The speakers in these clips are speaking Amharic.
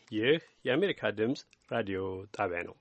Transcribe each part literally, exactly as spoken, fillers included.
ይህ የአሜሪካ ድምፅ ራዲዮ ጣቢያ ነው።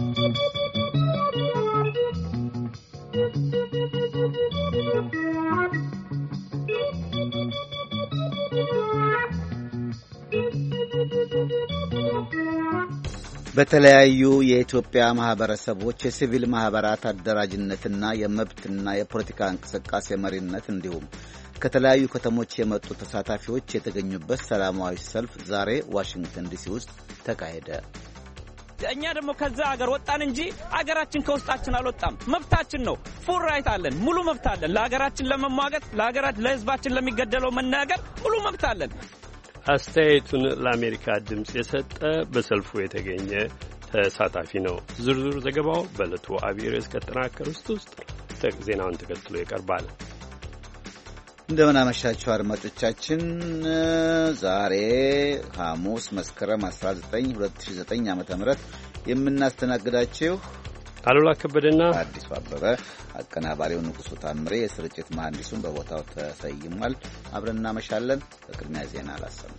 በተለያዩ የኢትዮጵያ ማህበረሰቦች የሲቪል ማህበራት አደራጅነትና የመብትና የፖለቲካ እንቅስቃሴ መሪነት እንዲሁም ከተለያዩ ከተሞች የመጡ ተሳታፊዎች የተገኙበት ሰላማዊ ሰልፍ ዛሬ ዋሽንግተን ዲሲ ውስጥ ተካሄደ። እኛ ደግሞ ከዛ ሀገር ወጣን እንጂ ሀገራችን ከውስጣችን አልወጣም። መብታችን ነው። ፉል ራይት አለን። ሙሉ መብት አለን። ለሀገራችን ለመሟገት፣ ለሀገራችን ለህዝባችን ለሚገደለው መናገር ሙሉ መብት አለን። አስተያየቱን ለአሜሪካ ድምፅ የሰጠ በሰልፉ የተገኘ ተሳታፊ ነው። ዝርዝር ዘገባው በዕለቱ አብይ ርዕስ ከተጠናከሩት ውስጥ ዜናውን ተከትሎ ይቀርባል። እንደምን አመሻችሁ አድማጮቻችን። ዛሬ ሐሙስ መስከረም አስራ ዘጠኝ ሁለት ሺህ ዘጠኝ ዓመተ ምህረት የምናስተናግዳችሁ አሉላ ከበደና አዲሱ አበበ፣ አቀናባሪው ንጉሱ ታምሬ፣ የስርጭት መሐንዲሱን በቦታው ተሰይሟል። አብረን እናመሻለን። በቅድሚያ ዜና አላሰማ።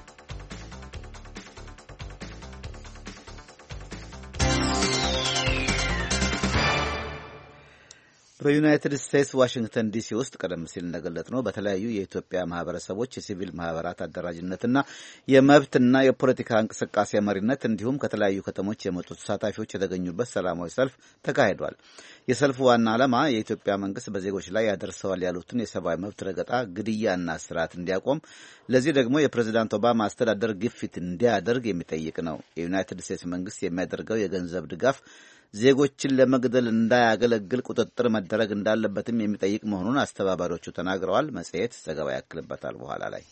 በዩናይትድ ስቴትስ ዋሽንግተን ዲሲ ውስጥ ቀደም ሲል እንደገለጽነው በተለያዩ የኢትዮጵያ ማህበረሰቦች የሲቪል ማህበራት አደራጅነትና የመብትና የፖለቲካ እንቅስቃሴ መሪነት እንዲሁም ከተለያዩ ከተሞች የመጡ ተሳታፊዎች የተገኙበት ሰላማዊ ሰልፍ ተካሂዷል። የሰልፉ ዋና ዓላማ የኢትዮጵያ መንግስት በዜጎች ላይ ያደርሰዋል ያሉትን የሰብአዊ መብት ረገጣ፣ ግድያና እስራት እንዲያቆም፣ ለዚህ ደግሞ የፕሬዝዳንት ኦባማ አስተዳደር ግፊት እንዲያደርግ የሚጠይቅ ነው። የዩናይትድ ስቴትስ መንግስት የሚያደርገው የገንዘብ ድጋፍ ዜጎችን ለመግደል እንዳያገለግል ቁጥጥር መደረግ እንዳለበትም የሚጠይቅ መሆኑን አስተባባሪዎቹ ተናግረዋል። መጽሔት ዘገባ ያክልበታል በኋላ ላይ።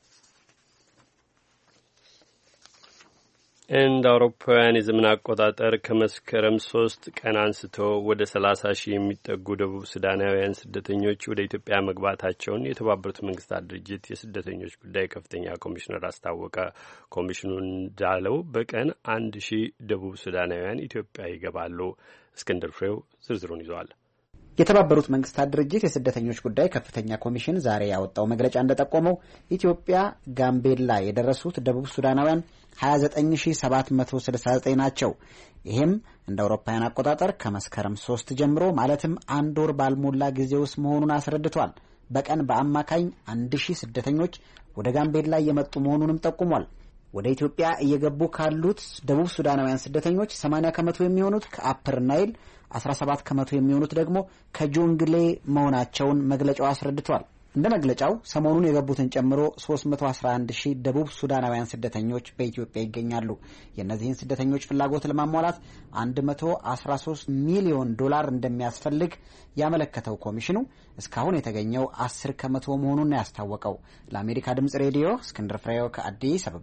እንደ አውሮፓውያን የዘመን አቆጣጠር ከመስከረም ሶስት ቀን አንስቶ ወደ ሰላሳ ሺህ የሚጠጉ ደቡብ ሱዳናውያን ስደተኞች ወደ ኢትዮጵያ መግባታቸውን የተባበሩት መንግስታት ድርጅት የስደተኞች ጉዳይ ከፍተኛ ኮሚሽነር አስታወቀ። ኮሚሽኑ እንዳለው በቀን አንድ ሺህ ደቡብ ሱዳናውያን ኢትዮጵያ ይገባሉ። እስክንድር ፍሬው ዝርዝሩን ይዘዋል። የተባበሩት መንግስታት ድርጅት የስደተኞች ጉዳይ ከፍተኛ ኮሚሽን ዛሬ ያወጣው መግለጫ እንደጠቆመው ኢትዮጵያ ጋምቤላ የደረሱት ደቡብ ሱዳናውያን ሀያ ዘጠኝ ሺህ ሰባት መቶ ስልሳ ዘጠኝ ናቸው። ይህም እንደ አውሮፓውያን አቆጣጠር ከመስከረም ሶስት ጀምሮ ማለትም አንድ ወር ባልሞላ ጊዜ ውስጥ መሆኑን አስረድቷል። በቀን በአማካኝ አንድ ሺህ ስደተኞች ወደ ጋምቤላ እየመጡ መሆኑንም ጠቁሟል። ወደ ኢትዮጵያ እየገቡ ካሉት ደቡብ ሱዳናውያን ስደተኞች ሰማንያ ከመቶ የሚሆኑት ከአፐር ናይል፣ አስራ ሰባት ከመቶ የሚሆኑት ደግሞ ከጆንግሌ መሆናቸውን መግለጫው አስረድቷል። እንደ መግለጫው ሰሞኑን የገቡትን ጨምሮ ሶስት መቶ አስራ አንድ ሺህ ደቡብ ሱዳናውያን ስደተኞች በኢትዮጵያ ይገኛሉ። የእነዚህን ስደተኞች ፍላጎት ለማሟላት መቶ አስራ ሶስት ሚሊዮን ዶላር እንደሚያስፈልግ ያመለከተው ኮሚሽኑ እስካሁን የተገኘው አስር ከመቶ መሆኑን ያስታወቀው። ለአሜሪካ ድምጽ ሬዲዮ እስክንድር ፍሬው ከአዲስ አበባ።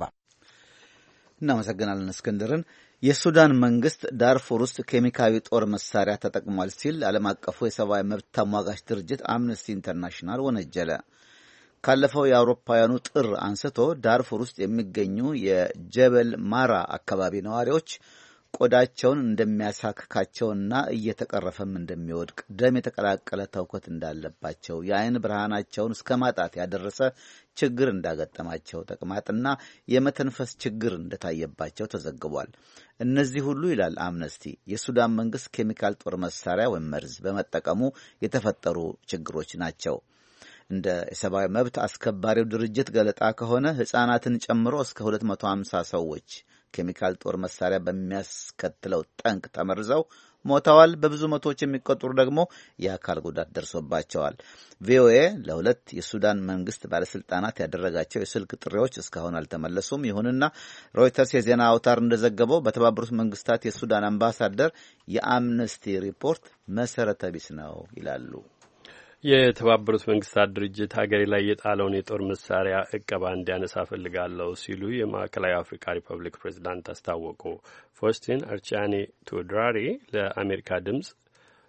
እናመሰግናለን እስክንድርን። የሱዳን መንግስት ዳርፉር ውስጥ ኬሚካዊ ጦር መሳሪያ ተጠቅሟል ሲል ዓለም አቀፉ የሰብአዊ መብት ተሟጋች ድርጅት አምነስቲ ኢንተርናሽናል ወነጀለ። ካለፈው የአውሮፓውያኑ ጥር አንስቶ ዳርፉር ውስጥ የሚገኙ የጀበል ማራ አካባቢ ነዋሪዎች ቆዳቸውን እንደሚያሳክካቸውና እየተቀረፈም እንደሚወድቅ፣ ደም የተቀላቀለ ተውከት እንዳለባቸው፣ የአይን ብርሃናቸውን እስከ ማጣት ያደረሰ ችግር እንዳገጠማቸው፣ ተቅማጥና የመተንፈስ ችግር እንደታየባቸው ተዘግቧል። እነዚህ ሁሉ ይላል አምነስቲ የሱዳን መንግስት ኬሚካል ጦር መሳሪያ ወይም መርዝ በመጠቀሙ የተፈጠሩ ችግሮች ናቸው። እንደ የሰብአዊ መብት አስከባሪው ድርጅት ገለጣ ከሆነ ሕፃናትን ጨምሮ እስከ ሁለት መቶ ሃምሳ ሰዎች ኬሚካል ጦር መሳሪያ በሚያስከትለው ጠንቅ ተመርዘው ሞተዋል። በብዙ መቶዎች የሚቆጠሩ ደግሞ የአካል ጉዳት ደርሶባቸዋል። ቪኦኤ ለሁለት የሱዳን መንግስት ባለስልጣናት ያደረጋቸው የስልክ ጥሪዎች እስካሁን አልተመለሱም። ይሁንና ሮይተርስ የዜና አውታር እንደዘገበው በተባበሩት መንግስታት የሱዳን አምባሳደር የአምነስቲ ሪፖርት መሰረተ ቢስ ነው ይላሉ። የተባበሩት መንግስታት ድርጅት ሀገሬ ላይ የጣለውን የጦር መሳሪያ እቀባ እንዲያነሳ ፈልጋለሁ ሲሉ የማዕከላዊ አፍሪካ ሪፐብሊክ ፕሬዝዳንት አስታወቁ። ፎስቲን አርቻኔ ቱድራሪ ለአሜሪካ ድምጽ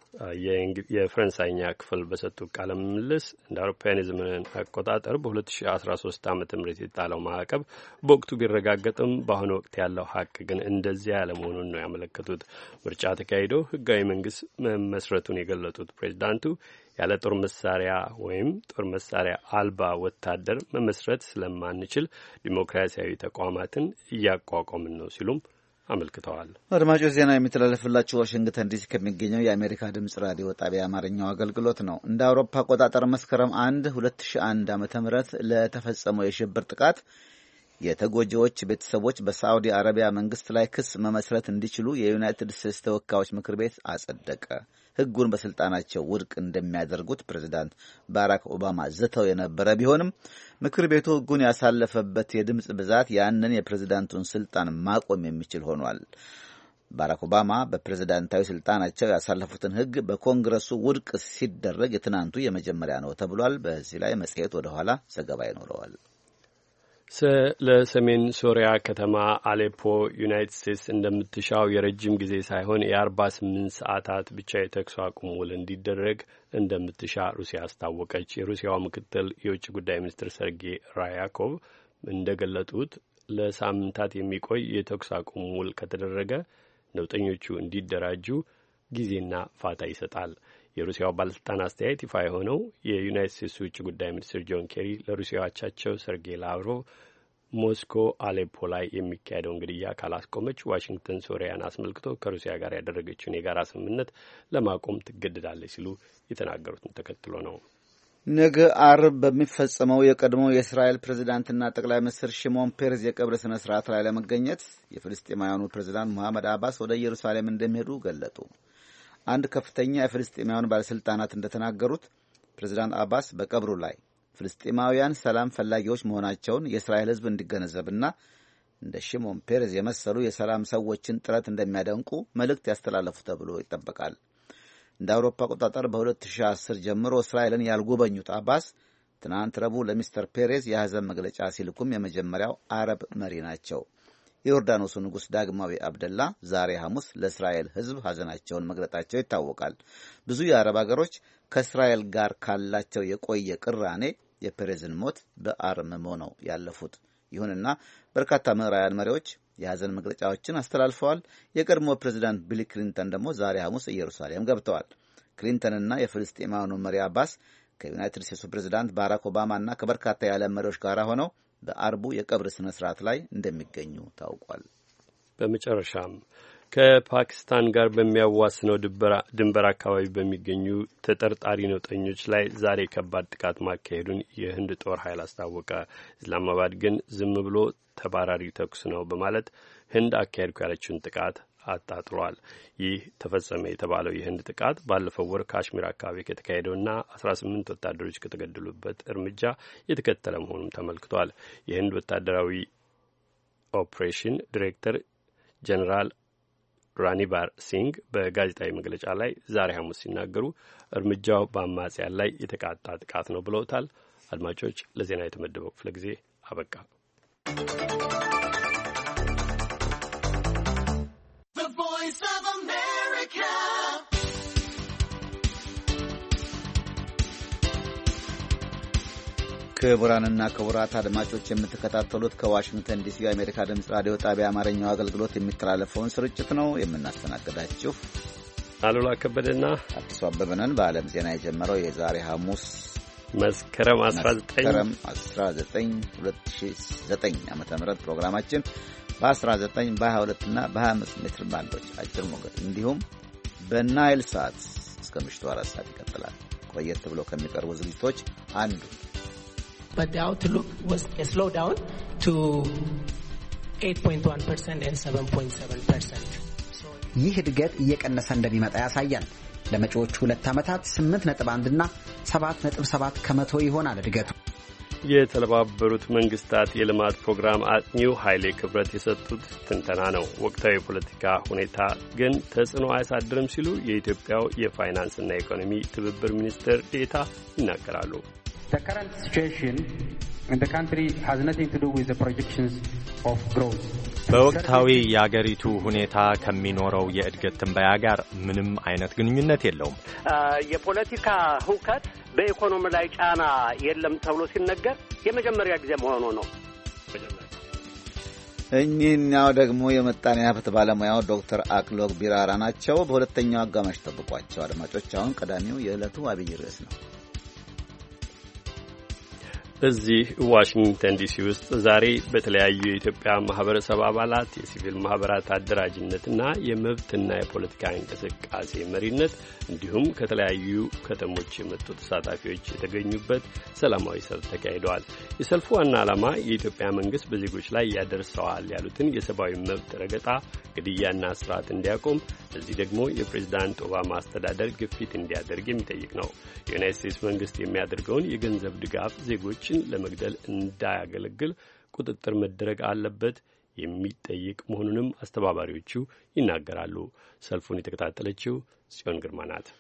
የፈረንሳይኛ ክፍል በሰጡት ቃለ ምልልስ እንደ አውሮፓውያን የዘመን አቆጣጠር በ2013 ዓመተ ምህረት የጣለው ማዕቀብ በወቅቱ ቢረጋገጥም በአሁኑ ወቅት ያለው ሀቅ ግን እንደዚያ ያለ መሆኑን ነው ያመለከቱት። ምርጫ ተካሂዶ ህጋዊ መንግስት መመስረቱን የገለጡት ፕሬዚዳንቱ ያለ ጦር መሳሪያ ወይም ጦር መሳሪያ አልባ ወታደር መመስረት ስለማንችል ዲሞክራሲያዊ ተቋማትን እያቋቋምን ነው ሲሉም አመልክተዋል። አድማጮች ዜና የሚተላለፍላችሁ ዋሽንግተን ዲሲ ከሚገኘው የአሜሪካ ድምጽ ራዲዮ ጣቢያ አማርኛው አገልግሎት ነው። እንደ አውሮፓ አቆጣጠር መስከረም አንድ ሁለት ሺህ አንድ ዓመተ ምህረት ለተፈጸመው የሽብር ጥቃት የተጎጂዎች ቤተሰቦች በሳዑዲ አረቢያ መንግስት ላይ ክስ መመስረት እንዲችሉ የዩናይትድ ስቴትስ ተወካዮች ምክር ቤት አጸደቀ። ህጉን በስልጣናቸው ውድቅ እንደሚያደርጉት ፕሬዚዳንት ባራክ ኦባማ ዝተው የነበረ ቢሆንም ምክር ቤቱ ህጉን ያሳለፈበት የድምጽ ብዛት ያንን የፕሬዚዳንቱን ስልጣን ማቆም የሚችል ሆኗል። ባራክ ኦባማ በፕሬዚዳንታዊ ስልጣናቸው ያሳለፉትን ህግ በኮንግረሱ ውድቅ ሲደረግ የትናንቱ የመጀመሪያ ነው ተብሏል። በዚህ ላይ መጽሔት ወደ ኋላ ዘገባ ይኖረዋል። ለሰሜን ሶሪያ ከተማ አሌፖ ዩናይትድ ስቴትስ እንደምትሻው የረጅም ጊዜ ሳይሆን የአርባ ስምንት ሰዓታት ብቻ የተኩስ አቁም ውል እንዲደረግ እንደምትሻ ሩሲያ አስታወቀች። የሩሲያው ምክትል የውጭ ጉዳይ ሚኒስትር ሰርጌይ ራያኮቭ እንደገለጡት ለሳምንታት የሚቆይ የተኩስ አቁም ውል ከተደረገ ነውጠኞቹ እንዲደራጁ ጊዜና ፋታ ይሰጣል። የሩሲያው ባለስልጣን አስተያየት ይፋ የሆነው የዩናይትድ ስቴትስ ውጭ ጉዳይ ሚኒስትር ጆን ኬሪ ለሩሲያው አቻቸው ሰርጌይ ላቭሮቭ ሞስኮ አሌፖ ላይ የሚካሄደውን ግድያ ካላስቆመች ዋሽንግተን ሶሪያን አስመልክቶ ከሩሲያ ጋር ያደረገችውን የጋራ ስምምነት ለማቆም ትገደዳለች ሲሉ የተናገሩትን ተከትሎ ነው። ነገ አርብ በሚፈጸመው የቀድሞ የእስራኤል ፕሬዝዳንትና ጠቅላይ ሚኒስትር ሽሞን ፔሬዝ የቀብር ስነ ስርዓት ላይ ለመገኘት የፍልስጤማውያኑ ፕሬዝዳንት መሐመድ አባስ ወደ ኢየሩሳሌም እንደሚሄዱ ገለጡ። አንድ ከፍተኛ የፍልስጤማውያን ባለስልጣናት እንደተናገሩት ፕሬዝዳንት አባስ በቀብሩ ላይ ፍልስጤማውያን ሰላም ፈላጊዎች መሆናቸውን የእስራኤል ሕዝብ እንዲገነዘብና እንደ ሽሞን ፔሬዝ የመሰሉ የሰላም ሰዎችን ጥረት እንደሚያደንቁ መልእክት ያስተላለፉ ተብሎ ይጠበቃል። እንደ አውሮፓ አቆጣጠር በሁለት ሺህ አስር ጀምሮ እስራኤልን ያልጎበኙት አባስ ትናንት ረቡዕ ለሚስተር ፔሬዝ የሐዘን መግለጫ ሲልኩም የመጀመሪያው አረብ መሪ ናቸው። የዮርዳኖሱ ንጉሥ ዳግማዊ አብደላ ዛሬ ሐሙስ ለእስራኤል ሕዝብ ሐዘናቸውን መግለጣቸው ይታወቃል። ብዙ የአረብ አገሮች ከእስራኤል ጋር ካላቸው የቆየ ቅራኔ የፔሬዝን ሞት በአርምሞ ነው ያለፉት። ይሁንና በርካታ ምዕራባውያን መሪዎች የሐዘን መግለጫዎችን አስተላልፈዋል። የቀድሞ ፕሬዚዳንት ቢል ክሊንተን ደግሞ ዛሬ ሐሙስ ኢየሩሳሌም ገብተዋል። ክሊንተንና የፍልስጤማውያኑ መሪ አባስ ከዩናይትድ ስቴትሱ ፕሬዚዳንት ባራክ ኦባማና ከበርካታ የዓለም መሪዎች ጋር ሆነው በአርቡ የቀብር ስነ ስርዓት ላይ እንደሚገኙ ታውቋል። በመጨረሻም ከፓኪስታን ጋር በሚያዋስነው ድንበር አካባቢ በሚገኙ ተጠርጣሪ ነውጠኞች ላይ ዛሬ ከባድ ጥቃት ማካሄዱን የህንድ ጦር ኃይል አስታወቀ። ኢስላማባድ ግን ዝም ብሎ ተባራሪ ተኩስ ነው በማለት ህንድ አካሄድኩ ያለችውን ጥቃት አጣጥሏል። ይህ ተፈጸመ የተባለው የህንድ ጥቃት ባለፈው ወር ካሽሚር አካባቢ ከተካሄደውና አስራ ስምንት ወታደሮች ከተገደሉበት እርምጃ የተከተለ መሆኑም ተመልክቷል። የህንድ ወታደራዊ ኦፕሬሽን ዲሬክተር ጀኔራል ራኒባር ሲንግ በጋዜጣዊ መግለጫ ላይ ዛሬ ሐሙስ ሲናገሩ እርምጃው በአማጽያን ላይ የተቃጣ ጥቃት ነው ብለውታል። አድማጮች፣ ለዜና የተመደበው ክፍለ ጊዜ አበቃ። ክቡራንና ክቡራት አድማጮች የምትከታተሉት ከዋሽንግተን ዲሲ የአሜሪካ ድምፅ ራዲዮ ጣቢያ አማርኛው አገልግሎት የሚተላለፈውን ስርጭት ነው። የምናስተናግዳችሁ አሉላ ከበደና አዲሱ አበበ ነን። በዓለም ዜና የጀመረው የዛሬ ሐሙስ መስከረም አስራ ዘጠኝ ሁለት ሺህ ዘጠኝ ዓመተ ምህረት ፕሮግራማችን በ19 በ22 እና በ25 ሜትር ባንዶች አጭር ሞገድ እንዲሁም በናይል ሳት እስከ ምሽቱ አራት ሰዓት ይቀጥላል። ቆየት ብሎ ከሚቀርቡ ዝግጅቶች አንዱ but the outlook was a slowdown to eight point one percent and seven point seven percent. ይህ እድገት እየቀነሰ እንደሚመጣ ያሳያል። ለመጪዎቹ ሁለት ዓመታት ስምንት ነጥብ አንድ እና ሰባት ነጥብ ሰባት ከመቶ ይሆናል እድገቱ። የተባበሩት መንግስታት የልማት ፕሮግራም አጥኚው ኃይሌ ክብረት የሰጡት ትንተና ነው። ወቅታዊ የፖለቲካ ሁኔታ ግን ተጽዕኖ አያሳድርም ሲሉ የኢትዮጵያው የፋይናንስና ኢኮኖሚ ትብብር ሚኒስትር ዴኤታ ይናገራሉ። The current situation in the country has nothing to do with the projections of growth. በወቅታዊ የአገሪቱ ሁኔታ ከሚኖረው የእድገት ትንበያ ጋር ምንም አይነት ግንኙነት የለውም። የፖለቲካ ሁከት በኢኮኖሚ ላይ ጫና የለም ተብሎ ሲነገር የመጀመሪያ ጊዜ መሆኑ ነው። እኚህኛው ደግሞ የመጣኔ ሀብት ባለሙያው ዶክተር አክሎግ ቢራራ ናቸው። በሁለተኛው አጋማሽ ጠብቋቸው አድማጮች። አሁን ቀዳሚው የዕለቱ አብይ ርዕስ ነው። እዚህ ዋሽንግተን ዲሲ ውስጥ ዛሬ በተለያዩ የኢትዮጵያ ማህበረሰብ አባላት የሲቪል ማህበራት አደራጅነትና የመብትና የፖለቲካ እንቅስቃሴ መሪነት እንዲሁም ከተለያዩ ከተሞች የመጡ ተሳታፊዎች የተገኙበት ሰላማዊ ሰልፍ ተካሂደዋል። የሰልፉ ዋና ዓላማ የኢትዮጵያ መንግስት በዜጎች ላይ ያደርሰዋል ያሉትን የሰብአዊ መብት ረገጣ፣ ግድያና እስራት እንዲያቆም፣ እዚህ ደግሞ የፕሬዝዳንት ኦባማ አስተዳደር ግፊት እንዲያደርግ የሚጠይቅ ነው። የዩናይትድ ስቴትስ መንግስት የሚያደርገውን የገንዘብ ድጋፍ ዜጎች ለመግደል እንዳያገለግል ቁጥጥር መደረግ አለበት የሚጠይቅ መሆኑንም አስተባባሪዎቹ ይናገራሉ። ሰልፉን የተከታተለችው ጽዮን ግርማ ናት።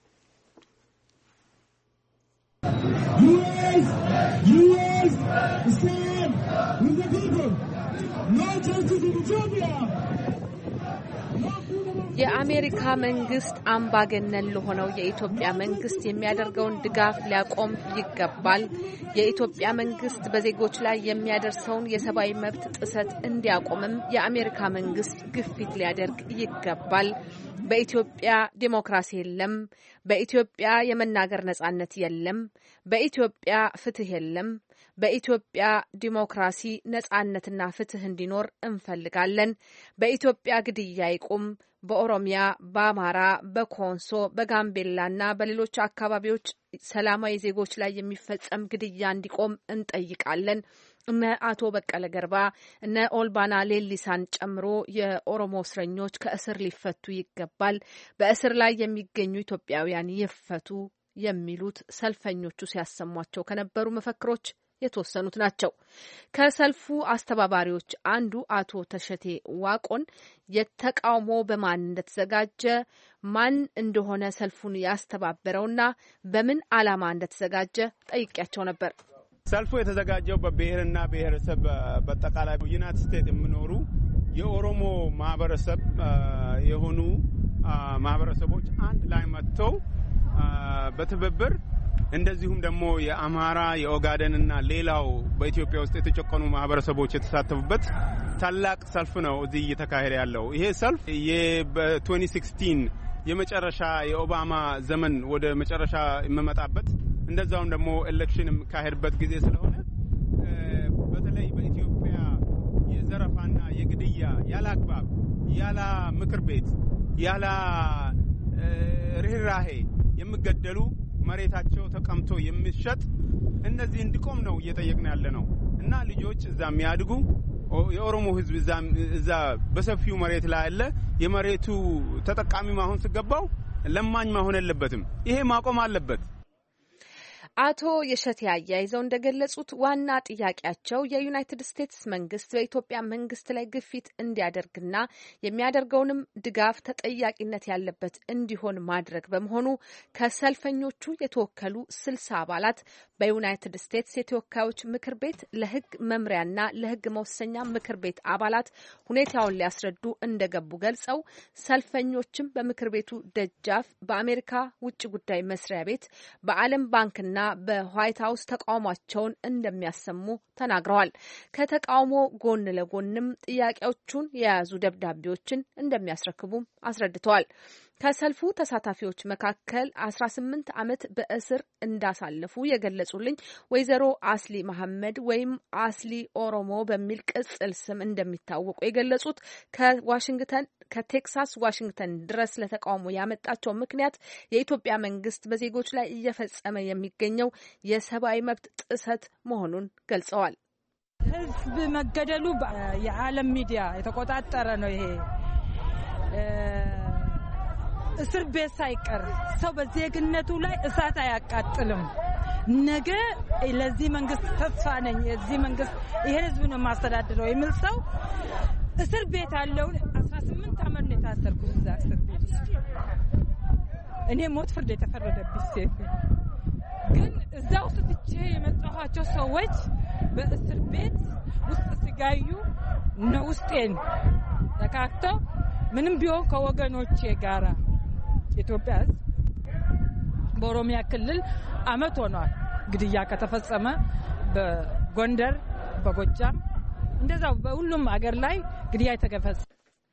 የአሜሪካ መንግስት አምባገነን ለሆነው የኢትዮጵያ መንግስት የሚያደርገውን ድጋፍ ሊያቆም ይገባል። የኢትዮጵያ መንግስት በዜጎች ላይ የሚያደርሰውን የሰብአዊ መብት ጥሰት እንዲያቆምም የአሜሪካ መንግስት ግፊት ሊያደርግ ይገባል። በኢትዮጵያ ዲሞክራሲ የለም። በኢትዮጵያ የመናገር ነጻነት የለም። በኢትዮጵያ ፍትህ የለም። በኢትዮጵያ ዲሞክራሲ ነጻነትና ፍትህ እንዲኖር እንፈልጋለን። በኢትዮጵያ ግድያ ይቁም። በኦሮሚያ፣ በአማራ፣ በኮንሶ፣ በጋምቤላና በሌሎች አካባቢዎች ሰላማዊ ዜጎች ላይ የሚፈጸም ግድያ እንዲቆም እንጠይቃለን። እነ አቶ በቀለ ገርባ እነ ኦልባና ሌሊሳን ጨምሮ የኦሮሞ እስረኞች ከእስር ሊፈቱ ይገባል። በእስር ላይ የሚገኙ ኢትዮጵያውያን ይፈቱ የሚሉት ሰልፈኞቹ ሲያሰሟቸው ከነበሩ መፈክሮች የተወሰኑት ናቸው። ከሰልፉ አስተባባሪዎች አንዱ አቶ ተሸቴ ዋቆን የተቃውሞ በማን እንደተዘጋጀ፣ ማን እንደሆነ ሰልፉን ያስተባበረውና በምን ዓላማ እንደተዘጋጀ ጠይቄያቸው ነበር። ሰልፉ የተዘጋጀው በብሔርና ብሔረሰብ በአጠቃላይ ዩናይትድ ስቴትስ የሚኖሩ የኦሮሞ ማህበረሰብ የሆኑ ማህበረሰቦች አንድ ላይ መጥተው በትብብር እንደዚሁም ደግሞ የአማራ የኦጋደንና ሌላው በኢትዮጵያ ውስጥ የተጨቆኑ ማህበረሰቦች የተሳተፉበት ታላቅ ሰልፍ ነው እዚህ እየተካሄደ ያለው። ይሄ ሰልፍ በ2016 የመጨረሻ የኦባማ ዘመን ወደ መጨረሻ የሚመጣበት እንደዛውም ደግሞ ኤሌክሽን የሚካሄድበት ጊዜ ስለሆነ በተለይ በኢትዮጵያ የዘረፋና የግድያ ያለ አግባብ ያለ ምክር ቤት ያለ ርህራሄ የሚገደሉ መሬታቸው ተቀምቶ የሚሸጥ እነዚህ እንዲቆም ነው እየጠየቅን ያለ ነው እና ልጆች እዛ የሚያድጉ የኦሮሞ ህዝብ እዛ እዛ በሰፊው መሬት ላይ አለ። የመሬቱ ተጠቃሚ ማሆን ሲገባው ለማኝ ማሆን የለበትም። ይሄ ማቆም አለበት። አቶ የሸቴ አያይዘው እንደገለጹት ዋና ጥያቄያቸው የዩናይትድ ስቴትስ መንግስት በኢትዮጵያ መንግስት ላይ ግፊት እንዲያደርግና የሚያደርገውንም ድጋፍ ተጠያቂነት ያለበት እንዲሆን ማድረግ በመሆኑ ከሰልፈኞቹ የተወከሉ ስልሳ አባላት በዩናይትድ ስቴትስ የተወካዮች ምክር ቤት ለህግ መምሪያና ለህግ መወሰኛ ምክር ቤት አባላት ሁኔታውን ሊያስረዱ እንደገቡ ገልጸው ሰልፈኞችም በምክር ቤቱ ደጃፍ በአሜሪካ ውጭ ጉዳይ መስሪያ ቤት በዓለም ባንክና በዋይት ሀውስ ተቃውሟቸውን እንደሚያሰሙ ተናግረዋል። ከተቃውሞ ጎን ለጎንም ጥያቄዎቹን የያዙ ደብዳቤዎችን እንደሚያስረክቡም አስረድተዋል። ከሰልፉ ተሳታፊዎች መካከል አስራ ስምንት ዓመት በእስር እንዳሳለፉ የገለጹልኝ ወይዘሮ አስሊ መሐመድ ወይም አስሊ ኦሮሞ በሚል ቅጽል ስም እንደሚታወቁ የገለጹት ከዋሽንግተን ከቴክሳስ ዋሽንግተን ድረስ ለተቃውሞ ያመጣቸው ምክንያት የኢትዮጵያ መንግስት በዜጎች ላይ እየፈጸመ የሚገኘው የሰብአዊ መብት ጥሰት መሆኑን ገልጸዋል። ህዝብ መገደሉ የዓለም ሚዲያ የተቆጣጠረ ነው። ይሄ እስር ቤት ሳይቀር ሰው በዜግነቱ ላይ እሳት አያቃጥልም። ነገ ለዚህ መንግስት ተስፋ ነኝ፣ የዚህ መንግስት ይሄን ህዝብ ነው ማስተዳድረው የሚል ሰው እስር ቤት አለው። አስራ ስምንት ዓመት ነው የታሰርኩት እዛ እስር ቤት ውስጥ። እኔ ሞት ፍርድ የተፈረደብኝ ሴት ግን እዛ ውስጥ ትቼ የመጣኋቸው ሰዎች በእስር ቤት ውስጥ ሲጋዩ ነው ውስጤን ተካክተው ምንም ቢሆን ከወገኖቼ ጋራ ኢትዮጵያ በኦሮሚያ ክልል አመት ሆኗል ግድያ ከተፈጸመ በጎንደር በጎጃም እንደዛው በሁሉም አገር ላይ ግድያ የተፈጸመ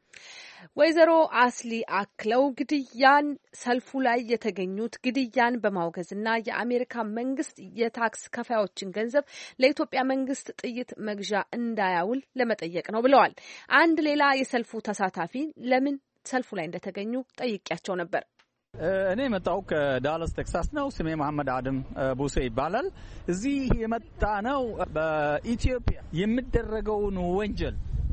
ወይዘሮ አስሊ አክለው ግድያን ሰልፉ ላይ የተገኙት ግድያን በማውገዝና የአሜሪካ መንግስት የታክስ ከፋዮችን ገንዘብ ለኢትዮጵያ መንግስት ጥይት መግዣ እንዳያውል ለመጠየቅ ነው ብለዋል። አንድ ሌላ የሰልፉ ተሳታፊ ለምን ሰልፉ ላይ እንደተገኙ ጠይቄያቸው ነበር። እኔ መጣው ከዳላስ ቴክሳስ ነው። ስሜ መሐመድ አደም ቡሴ ይባላል። እዚህ የመጣ ነው በኢትዮጵያ የሚደረገውን ወንጀል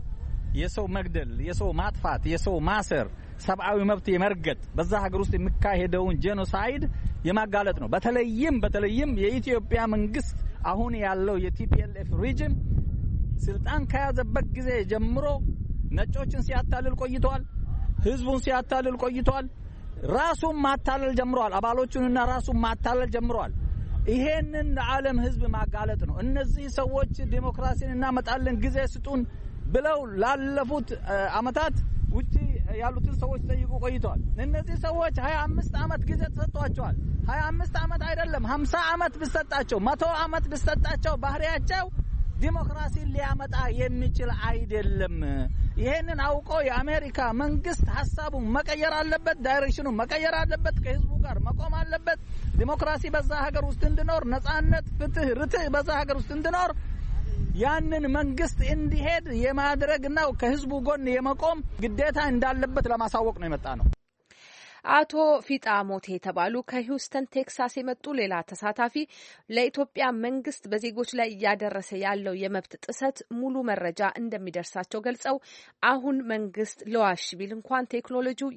የሰው መግደል፣ የሰው ማጥፋት፣ የሰው ማሰር፣ ሰብአዊ መብት የመርገጥ በዛ ሀገር ውስጥ የሚካሄደውን ጄኖሳይድ የማጋለጥ ነው። በተለይም በተለይም የኢትዮጵያ መንግስት አሁን ያለው የቲፒኤልኤፍ ሪጅም ስልጣን ከያዘበት ጊዜ ጀምሮ ነጮችን ሲያታልል ቆይቷል። ህዝቡን ሲያታልል ቆይቷል። ራሱን ማታለል ጀምሯል። አባሎቹንና ራሱን ማታለል ጀምሯል። ይሄንን ለዓለም ህዝብ ማጋለጥ ነው። እነዚህ ሰዎች ዲሞክራሲን እናመጣለን ጊዜ ስጡን ብለው ላለፉት አመታት ውጪ ያሉትን ሰዎች ጠይቁ ቆይተዋል። እነዚህ ሰዎች ሀያ አምስት አመት ጊዜ ተሰጥቷቸዋል። ሀያ አምስት አመት አይደለም ሀምሳ አመት ቢሰጣቸው መቶ አመት ቢሰጣቸው ባህሪያቸው ዲሞክራሲን ሊያመጣ የሚችል አይደለም። ይሄንን አውቆ የአሜሪካ መንግስት ሐሳቡን መቀየር አለበት፣ ዳይሬክሽኑን መቀየር አለበት፣ ከህዝቡ ጋር መቆም አለበት። ዲሞክራሲ በዛ ሀገር ውስጥ እንዲኖር፣ ነጻነት፣ ፍትህ፣ ርትዕ በዛ ሀገር ውስጥ እንዲኖር ያንን መንግስት እንዲሄድ የማድረግና ከህዝቡ ጎን የመቆም ግዴታ እንዳለበት ለማሳወቅ ነው የመጣ ነው። አቶ ፊጣ ሞቴ የተባሉ ከሂውስተን ቴክሳስ የመጡ ሌላ ተሳታፊ ለኢትዮጵያ መንግስት በዜጎች ላይ እያደረሰ ያለው የመብት ጥሰት ሙሉ መረጃ እንደሚደርሳቸው ገልጸው አሁን መንግስት ለዋሽ ቢል እንኳን ቴክኖሎጂው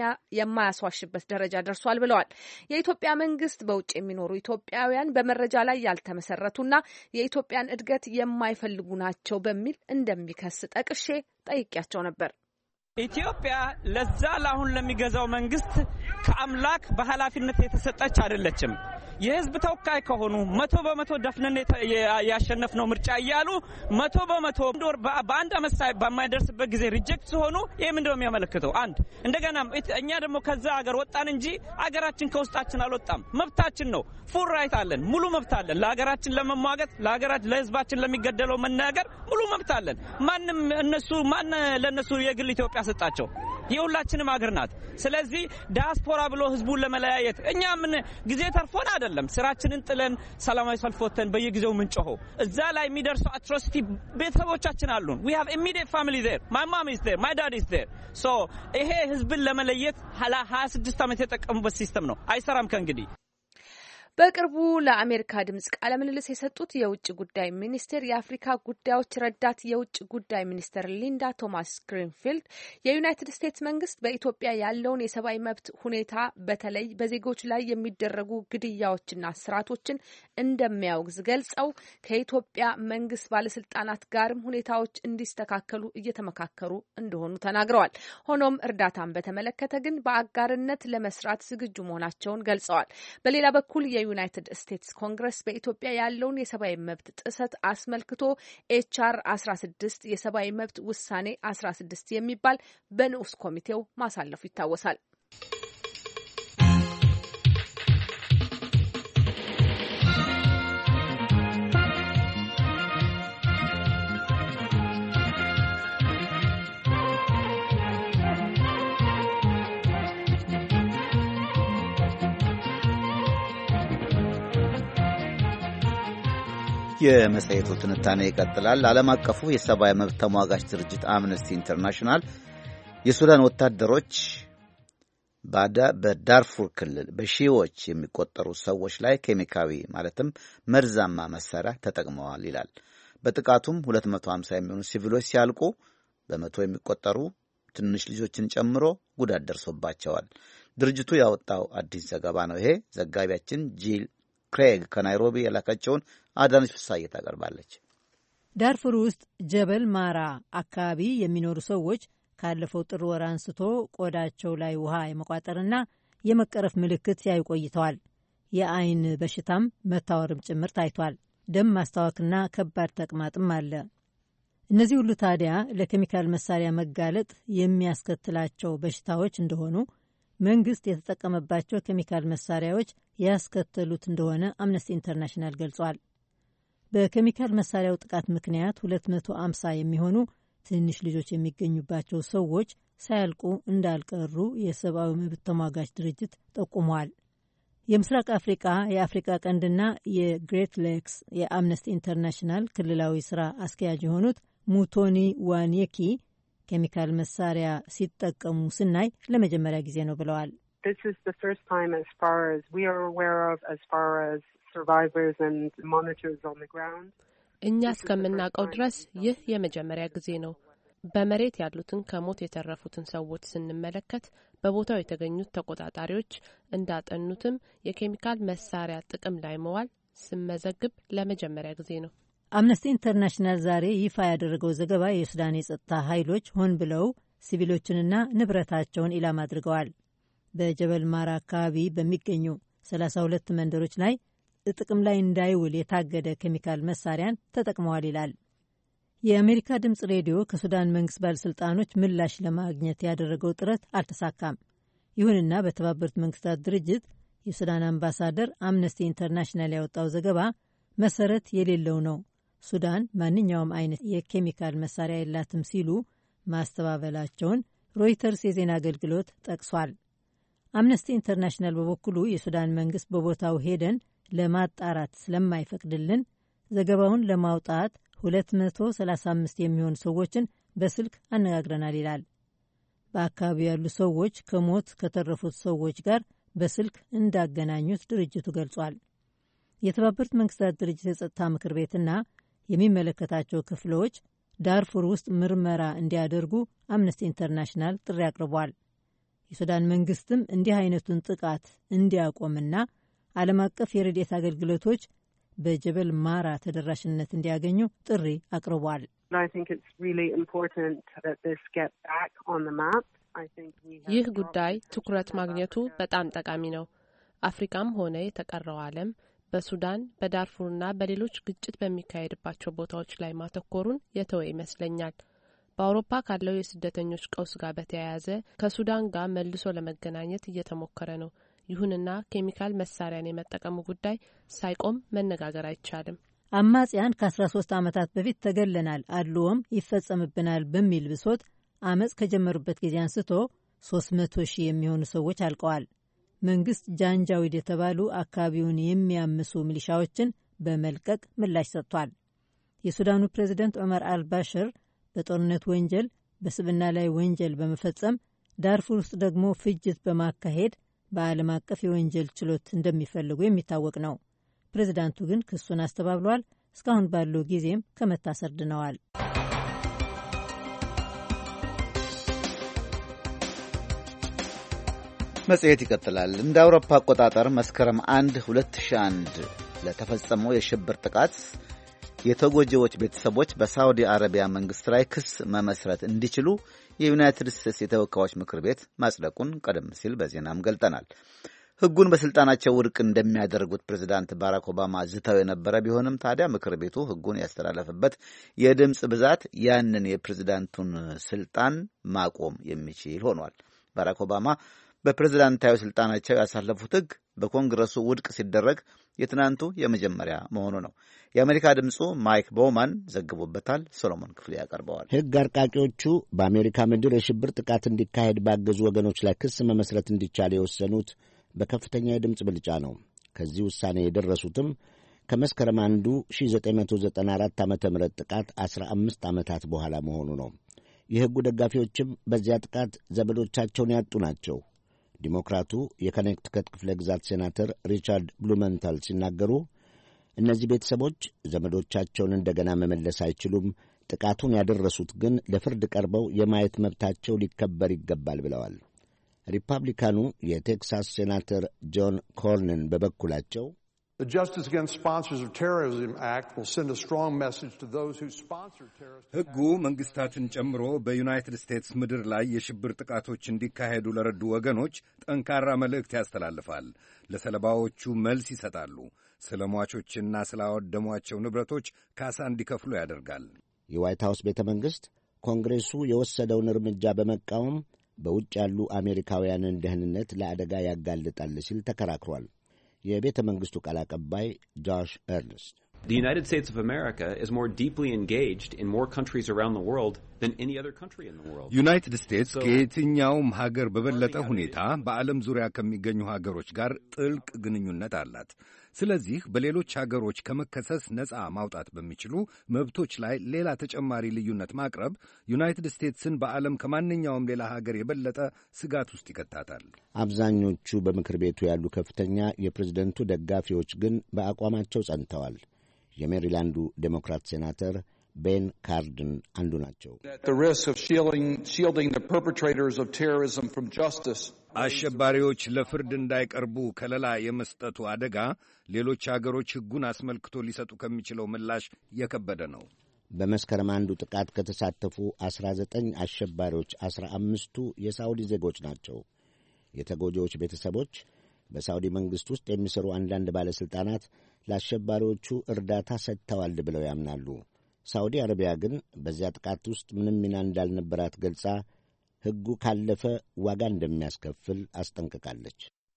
የማያስዋሽበት ደረጃ ደርሷል ብለዋል። የኢትዮጵያ መንግስት በውጭ የሚኖሩ ኢትዮጵያውያን በመረጃ ላይ ያልተመሰረቱና የኢትዮጵያን እድገት የማይፈልጉ ናቸው በሚል እንደሚከስ ጠቅሼ ጠይቄያቸው ነበር። ኢትዮጵያ ለዛ ለአሁን ለሚገዛው መንግስት ከአምላክ በኃላፊነት የተሰጠች አይደለችም። የህዝብ ተወካይ ከሆኑ መቶ በመቶ ደፍነን ያሸነፍነው ምርጫ እያሉ መቶ በመቶ በአንድ አመት በማይደርስበት ጊዜ ሪጀክት ሲሆኑ ይሄ ምንድነው የሚያመለክተው? አንድ እንደገና እኛ ደግሞ ከዛ ሀገር ወጣን እንጂ ሀገራችን ከውስጣችን አልወጣም። መብታችን ነው። ፉል ራይት አለን። ሙሉ መብት አለን። ለሀገራችን ለመሟገት፣ ለሀገራችን ለህዝባችን ለሚገደለው መናገር ሙሉ መብት አለን። ማንም እነሱ ማን ለነሱ የግል ኢትዮጵያ ሰጣቸው? የሁላችንም ሀገር ናት። ስለዚህ ዲያስፖራ ብሎ ህዝቡን ለመለያየት እኛ ምን ጊዜ ተርፎን አይደለም። ስራችንን ጥለን ሰላማዊ ሰልፍ ወጥተን በየጊዜው ምንጮኸው እዛ ላይ የሚደርሰው አትሮሲቲ ቤተሰቦቻችን አሉን። we have immediate family there. my mom is there. my dad is there. so ይሄ ህዝብን ለመለየት ሀያ ስድስት አመት የተጠቀሙበት ሲስተም ነው። አይሰራም ከእንግዲህ። በቅርቡ ለአሜሪካ ድምጽ ቃለ ምልልስ የሰጡት የውጭ ጉዳይ ሚኒስቴር የአፍሪካ ጉዳዮች ረዳት የውጭ ጉዳይ ሚኒስትር ሊንዳ ቶማስ ግሪንፊልድ የዩናይትድ ስቴትስ መንግስት በኢትዮጵያ ያለውን የሰብአዊ መብት ሁኔታ በተለይ በዜጎች ላይ የሚደረጉ ግድያዎችና እስራቶችን እንደሚያወግዝ ገልጸው ከኢትዮጵያ መንግስት ባለስልጣናት ጋርም ሁኔታዎች እንዲስተካከሉ እየተመካከሩ እንደሆኑ ተናግረዋል። ሆኖም እርዳታን በተመለከተ ግን በአጋርነት ለመስራት ዝግጁ መሆናቸውን ገልጸዋል። በሌላ በኩል የዩናይትድ ስቴትስ ኮንግረስ በኢትዮጵያ ያለውን የሰብአዊ መብት ጥሰት አስመልክቶ ኤችአር አስራ ስድስት የሰብአዊ መብት ውሳኔ አስራ ስድስት የሚባል በንዑስ ኮሚቴው ማሳለፉ ይታወሳል። የመጽሔቱ ትንታኔ ይቀጥላል። ዓለም አቀፉ የሰብአዊ መብት ተሟጋች ድርጅት አምነስቲ ኢንተርናሽናል የሱዳን ወታደሮች በዳርፉር ክልል በሺዎች የሚቆጠሩ ሰዎች ላይ ኬሚካዊ ማለትም መርዛማ መሳሪያ ተጠቅመዋል ይላል። በጥቃቱም ሁለት መቶ ሃምሳ የሚሆኑ ሲቪሎች ሲያልቁ በመቶ የሚቆጠሩ ትንሽ ልጆችን ጨምሮ ጉዳት ደርሶባቸዋል። ድርጅቱ ያወጣው አዲስ ዘገባ ነው። ይሄ ዘጋቢያችን ጂል ክሬግ ከናይሮቢ የላከችውን አዳነች ፍሳዬ ታቀርባለች። ዳርፉር ውስጥ ጀበል ማራ አካባቢ የሚኖሩ ሰዎች ካለፈው ጥር ወር አንስቶ ቆዳቸው ላይ ውሃ የመቋጠርና የመቀረፍ ምልክት ሲያዩ ቆይተዋል። የአይን በሽታም መታወርም ጭምር ታይቷል። ደም ማስታወክና ከባድ ተቅማጥም አለ። እነዚህ ሁሉ ታዲያ ለኬሚካል መሳሪያ መጋለጥ የሚያስከትላቸው በሽታዎች እንደሆኑ መንግስት የተጠቀመባቸው ኬሚካል መሳሪያዎች ያስከተሉት እንደሆነ አምነስቲ ኢንተርናሽናል ገልጿል። በኬሚካል መሳሪያው ጥቃት ምክንያት ሁለት መቶ አምሳ የሚሆኑ ትንሽ ልጆች የሚገኙባቸው ሰዎች ሳያልቁ እንዳልቀሩ የሰብአዊ መብት ተሟጋች ድርጅት ጠቁሟል። የምስራቅ አፍሪቃ፣ የአፍሪቃ ቀንድና የግሬት ሌክስ የአምነስቲ ኢንተርናሽናል ክልላዊ ስራ አስኪያጅ የሆኑት ሙቶኒ ዋኔኪ ኬሚካል መሳሪያ ሲጠቀሙ ስናይ ለመጀመሪያ ጊዜ ነው ብለዋል። እኛ እስከምናውቀው ድረስ ይህ የመጀመሪያ ጊዜ ነው። በመሬት ያሉትን ከሞት የተረፉትን ሰዎች ስንመለከት በቦታው የተገኙት ተቆጣጣሪዎች እንዳጠኑትም የኬሚካል መሳሪያ ጥቅም ላይ መዋል ስመዘግብ ለመጀመሪያ ጊዜ ነው። አምነስቲ ኢንተርናሽናል ዛሬ ይፋ ያደረገው ዘገባ የሱዳን የጸጥታ ኃይሎች ሆን ብለው ሲቪሎችንና ንብረታቸውን ኢላማ አድርገዋል። በጀበል ማራ አካባቢ በሚገኙ ሰላሳ ሁለት መንደሮች ላይ ጥቅም ላይ እንዳይውል የታገደ ኬሚካል መሳሪያን ተጠቅመዋል ይላል። የአሜሪካ ድምፅ ሬዲዮ ከሱዳን መንግስት ባለሥልጣኖች ምላሽ ለማግኘት ያደረገው ጥረት አልተሳካም። ይሁንና በተባበሩት መንግስታት ድርጅት የሱዳን አምባሳደር አምነስቲ ኢንተርናሽናል ያወጣው ዘገባ መሰረት የሌለው ነው፣ ሱዳን ማንኛውም አይነት የኬሚካል መሳሪያ የላትም ሲሉ ማስተባበላቸውን ሮይተርስ የዜና አገልግሎት ጠቅሷል። አምነስቲ ኢንተርናሽናል በበኩሉ የሱዳን መንግስት በቦታው ሄደን ለማጣራት ስለማይፈቅድልን ዘገባውን ለማውጣት ሁለት መቶ ሰላሳ አምስት የሚሆኑ ሰዎችን በስልክ አነጋግረናል ይላል። በአካባቢው ያሉ ሰዎች ከሞት ከተረፉት ሰዎች ጋር በስልክ እንዳገናኙት ድርጅቱ ገልጿል። የተባበሩት መንግስታት ድርጅት የጸጥታ ምክር ቤትና የሚመለከታቸው ክፍሎች ዳርፉር ውስጥ ምርመራ እንዲያደርጉ አምነስቲ ኢንተርናሽናል ጥሪ አቅርቧል። የሱዳን መንግስትም እንዲህ አይነቱን ጥቃት እንዲያቆምና ዓለም አቀፍ የረድኤት አገልግሎቶች በጀበል ማራ ተደራሽነት እንዲያገኙ ጥሪ አቅርቧል። ይህ ጉዳይ ትኩረት ማግኘቱ በጣም ጠቃሚ ነው። አፍሪካም ሆነ የተቀረው ዓለም በሱዳን በዳርፉርና በሌሎች ግጭት በሚካሄድባቸው ቦታዎች ላይ ማተኮሩን የተወ ይመስለኛል። በአውሮፓ ካለው የስደተኞች ቀውስ ጋር በተያያዘ ከሱዳን ጋር መልሶ ለመገናኘት እየተሞከረ ነው። ይሁንና ኬሚካል መሳሪያን የመጠቀሙ ጉዳይ ሳይቆም መነጋገር አይቻልም። አማጽያን ከአስራ ሶስት ዓመታት በፊት ተገለናል፣ አድልዎም ይፈጸምብናል በሚል ብሶት አመፅ ከጀመሩበት ጊዜ አንስቶ ሶስት መቶ ሺህ የሚሆኑ ሰዎች አልቀዋል። መንግስት ጃንጃዊድ የተባሉ አካባቢውን የሚያምሱ ሚሊሻዎችን በመልቀቅ ምላሽ ሰጥቷል። የሱዳኑ ፕሬዝደንት ዑመር አልባሽር በጦርነት ወንጀል፣ በስብና ላይ ወንጀል በመፈጸም ዳርፉር ውስጥ ደግሞ ፍጅት በማካሄድ በዓለም አቀፍ የወንጀል ችሎት እንደሚፈልጉ የሚታወቅ ነው። ፕሬዝዳንቱ ግን ክሱን አስተባብለዋል። እስካሁን ባለው ጊዜም ከመታሰር ድነዋል። መጽሔት ይቀጥላል። እንደ አውሮፓ አቆጣጠር መስከረም አንድ ሁለት ሺህ አንድ ለተፈጸመው የሽብር ጥቃት የተጎጂዎች ቤተሰቦች በሳዑዲ አረቢያ መንግስት ላይ ክስ መመስረት እንዲችሉ የዩናይትድ ስቴትስ የተወካዮች ምክር ቤት ማጽደቁን ቀደም ሲል በዜናም ገልጠናል። ሕጉን በስልጣናቸው ውድቅ እንደሚያደርጉት ፕሬዝዳንት ባራክ ኦባማ ዝተው የነበረ ቢሆንም ታዲያ ምክር ቤቱ ሕጉን ያስተላለፈበት የድምፅ ብዛት ያንን የፕሬዝዳንቱን ስልጣን ማቆም የሚችል ሆኗል። ባራክ ኦባማ በፕሬዝዳንታዊ ስልጣናቸው ያሳለፉት ሕግ በኮንግረሱ ውድቅ ሲደረግ የትናንቱ የመጀመሪያ መሆኑ ነው። የአሜሪካ ድምፁ ማይክ ቦውማን ዘግቦበታል። ሶሎሞን ክፍሌ ያቀርበዋል። ሕግ አርቃቂዎቹ በአሜሪካ ምድር የሽብር ጥቃት እንዲካሄድ ባገዙ ወገኖች ላይ ክስ መመስረት እንዲቻል የወሰኑት በከፍተኛ የድምፅ ብልጫ ነው። ከዚህ ውሳኔ የደረሱትም ከመስከረም አንዱ ሺህ ዘጠኝ መቶ ዘጠና አራት ዓመተ ምህረት ጥቃት አስራ አምስት ዓመታት በኋላ መሆኑ ነው። የሕጉ ደጋፊዎችም በዚያ ጥቃት ዘመዶቻቸውን ያጡ ናቸው። ዲሞክራቱ የኮኔክቲከት ክፍለ ግዛት ሴናተር ሪቻርድ ብሉመንታል ሲናገሩ እነዚህ ቤተሰቦች ዘመዶቻቸውን እንደገና መመለስ አይችሉም፣ ጥቃቱን ያደረሱት ግን ለፍርድ ቀርበው የማየት መብታቸው ሊከበር ይገባል ብለዋል። ሪፐብሊካኑ የቴክሳስ ሴናተር ጆን ኮርንን በበኩላቸው The Justice Against Sponsors of Terrorism Act will send a strong message to those who sponsor terrorist attacks. ሕጉ መንግስታትን ጨምሮ በዩናይትድ ስቴትስ ምድር ላይ የሽብር ጥቃቶች እንዲካሄዱ ለረዱ ወገኖች ጠንካራ መልእክት ያስተላልፋል። ለሰለባዎቹ መልስ ይሰጣሉ። ስለ ሟቾችና ስላወደሟቸው ንብረቶች ካሳ እንዲከፍሉ ያደርጋል። የዋይት ሃውስ ቤተ መንግሥት ኮንግሬሱ የወሰደውን እርምጃ በመቃወም በውጭ ያሉ አሜሪካውያንን ደህንነት ለአደጋ ያጋልጣል ሲል ተከራክሯል። የቤተ መንግሥቱ ቃል አቀባይ ጆሽ ኤርንስት The United States of America is more deeply engaged in more countries around the world than any other country in the world. ዩናይትድ ስቴትስ ከየትኛውም ሀገር በበለጠ ሁኔታ በዓለም ዙሪያ ከሚገኙ ሀገሮች ጋር ጥልቅ ግንኙነት አላት። ስለዚህ በሌሎች ሀገሮች ከመከሰስ ነፃ ማውጣት በሚችሉ መብቶች ላይ ሌላ ተጨማሪ ልዩነት ማቅረብ ዩናይትድ ስቴትስን በዓለም ከማንኛውም ሌላ ሀገር የበለጠ ስጋት ውስጥ ይከታታል። አብዛኞቹ በምክር ቤቱ ያሉ ከፍተኛ የፕሬዝደንቱ ደጋፊዎች ግን በአቋማቸው ጸንተዋል። የሜሪላንዱ ዴሞክራት ሴናተር ቤን ካርድን አንዱ ናቸው። አሸባሪዎች ለፍርድ እንዳይቀርቡ ከለላ የመስጠቱ አደጋ ሌሎች አገሮች ሕጉን አስመልክቶ ሊሰጡ ከሚችለው ምላሽ የከበደ ነው። በመስከረም አንዱ ጥቃት ከተሳተፉ አስራ ዘጠኝ አሸባሪዎች አስራ አምስቱ የሳውዲ ዜጎች ናቸው። የተጎጂዎች ቤተሰቦች በሳውዲ መንግሥት ውስጥ የሚሠሩ አንዳንድ ባለሥልጣናት ለአሸባሪዎቹ እርዳታ ሰጥተዋል ብለው ያምናሉ። ሳውዲ አረቢያ ግን በዚያ ጥቃት ውስጥ ምንም ሚና እንዳልነበራት ገልጻ ሕጉ ካለፈ ዋጋ እንደሚያስከፍል አስጠንቅቃለች።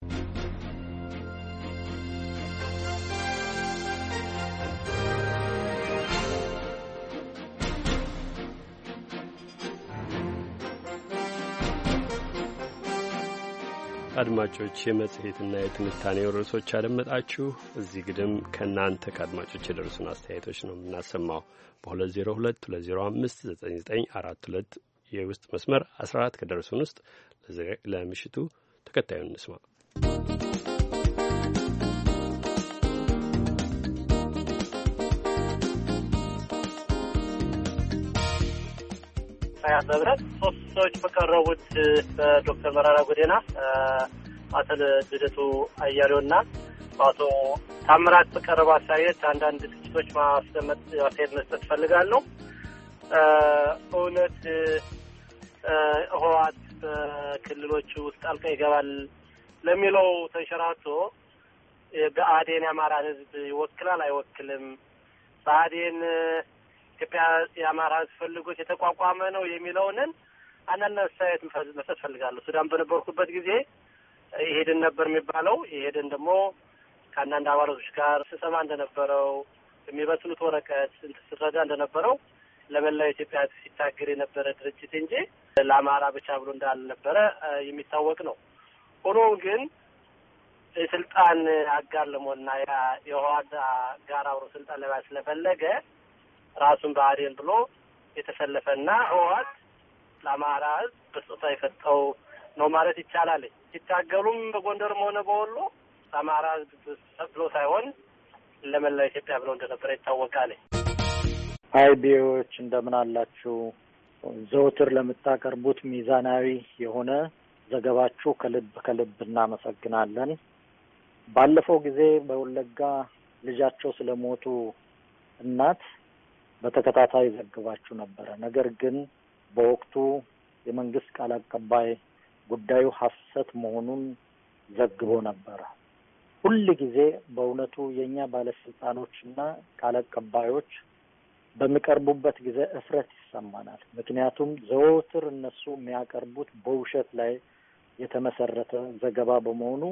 አድማጮች የመጽሔትና የትንታኔው ርዕሶች አደመጣችሁ። እዚህ ግድም ከእናንተ ከአድማጮች የደረሱን አስተያየቶች ነው የምናሰማው። በሁለት ዜሮ ሁለት ሁለት ዜሮ አምስት ዘጠኝ ዘጠኝ አራት ሁለት የውስጥ መስመር አስራ አራት ከደረሱን ውስጥ ለምሽቱ ተከታዩን እንስማ። ያደረገ ሶስት ሰዎች በቀረቡት በዶክተር መራራ ጉዲና፣ አቶ ልደቱ አያሌውና አቶ ታምራት በቀረቡ አስተያየት አንዳንድ ጥቂቶች ማስቀመጥ አስተያየት መስጠት ፈልጋለሁ። እውነት ህወሓት በክልሎቹ ውስጥ ጣልቃ ይገባል ለሚለው ተንሸራቶ ብአዴን የአማራን ህዝብ ይወክላል አይወክልም? ብአዴን ኢትዮጵያ የአማራ ህዝብ ፈልጎት የተቋቋመ ነው የሚለውንን አንዳንድ አስተያየት መስጠት ፈልጋለሁ። ሱዳን በነበርኩበት ጊዜ ይሄድን ነበር የሚባለው። ይሄድን ደግሞ ከአንዳንድ አባላቶች ጋር ስሰማ እንደነበረው የሚበትኑት ወረቀት ስትረዳ እንደነበረው ለመላው ኢትዮጵያ ሲታገር የነበረ ድርጅት እንጂ ለአማራ ብቻ ብሎ እንዳልነበረ የሚታወቅ ነው። ሆኖም ግን የስልጣን አጋር ለመሆንና የህወሓት ጋር አብሮ ስልጣን ለመያዝ ስለፈለገ ራሱን ብአዴን ብሎ የተሰለፈና ህወሓት ለአማራ ህዝብ በስጦታ የሰጠው ነው ማለት ይቻላል። ሲታገሉም በጎንደርም ሆነ በወሎ ለአማራ ህዝብ ብሎ ሳይሆን ለመላው ኢትዮጵያ ብሎ እንደነበረ ይታወቃል። አይ ቢዎች እንደምን አላችሁ? ዘወትር ለምታቀርቡት ሚዛናዊ የሆነ ዘገባችሁ ከልብ ከልብ እናመሰግናለን። ባለፈው ጊዜ በወለጋ ልጃቸው ስለሞቱ እናት በተከታታይ ዘግባችሁ ነበረ። ነገር ግን በወቅቱ የመንግስት ቃል አቀባይ ጉዳዩ ሐሰት መሆኑን ዘግቦ ነበረ። ሁል ጊዜ በእውነቱ የኛ ባለስልጣኖችና ቃል አቀባዮች በሚቀርቡበት ጊዜ እፍረት ይሰማናል። ምክንያቱም ዘወትር እነሱ የሚያቀርቡት በውሸት ላይ የተመሰረተ ዘገባ በመሆኑ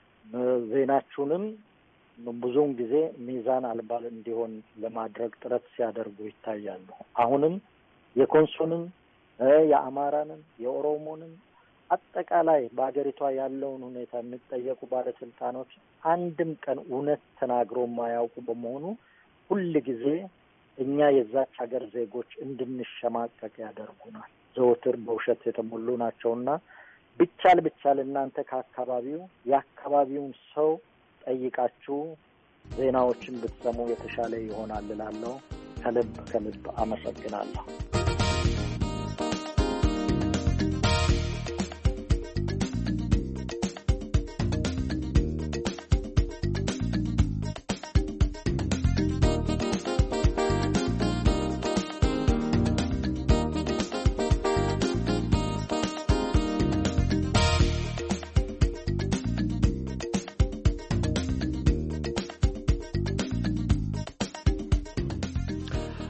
ዜናችሁንም ብዙውን ጊዜ ሚዛን አልባ እንዲሆን ለማድረግ ጥረት ሲያደርጉ ይታያሉ። አሁንም የኮንሶንም የአማራንም የኦሮሞንም አጠቃላይ በአገሪቷ ያለውን ሁኔታ የሚጠየቁ ባለስልጣኖች አንድም ቀን እውነት ተናግሮ የማያውቁ በመሆኑ ሁል ጊዜ እኛ የዛች ሀገር ዜጎች እንድንሸማቀቅ ያደርጉናል። ዘወትር በውሸት የተሞሉ ናቸውና ብቻል ብቻል እናንተ ከአካባቢው የአካባቢውን ሰው ጠይቃችሁ ዜናዎችን ብትሰሙ የተሻለ ይሆናል እላለሁ። ከልብ ከልብ አመሰግናለሁ።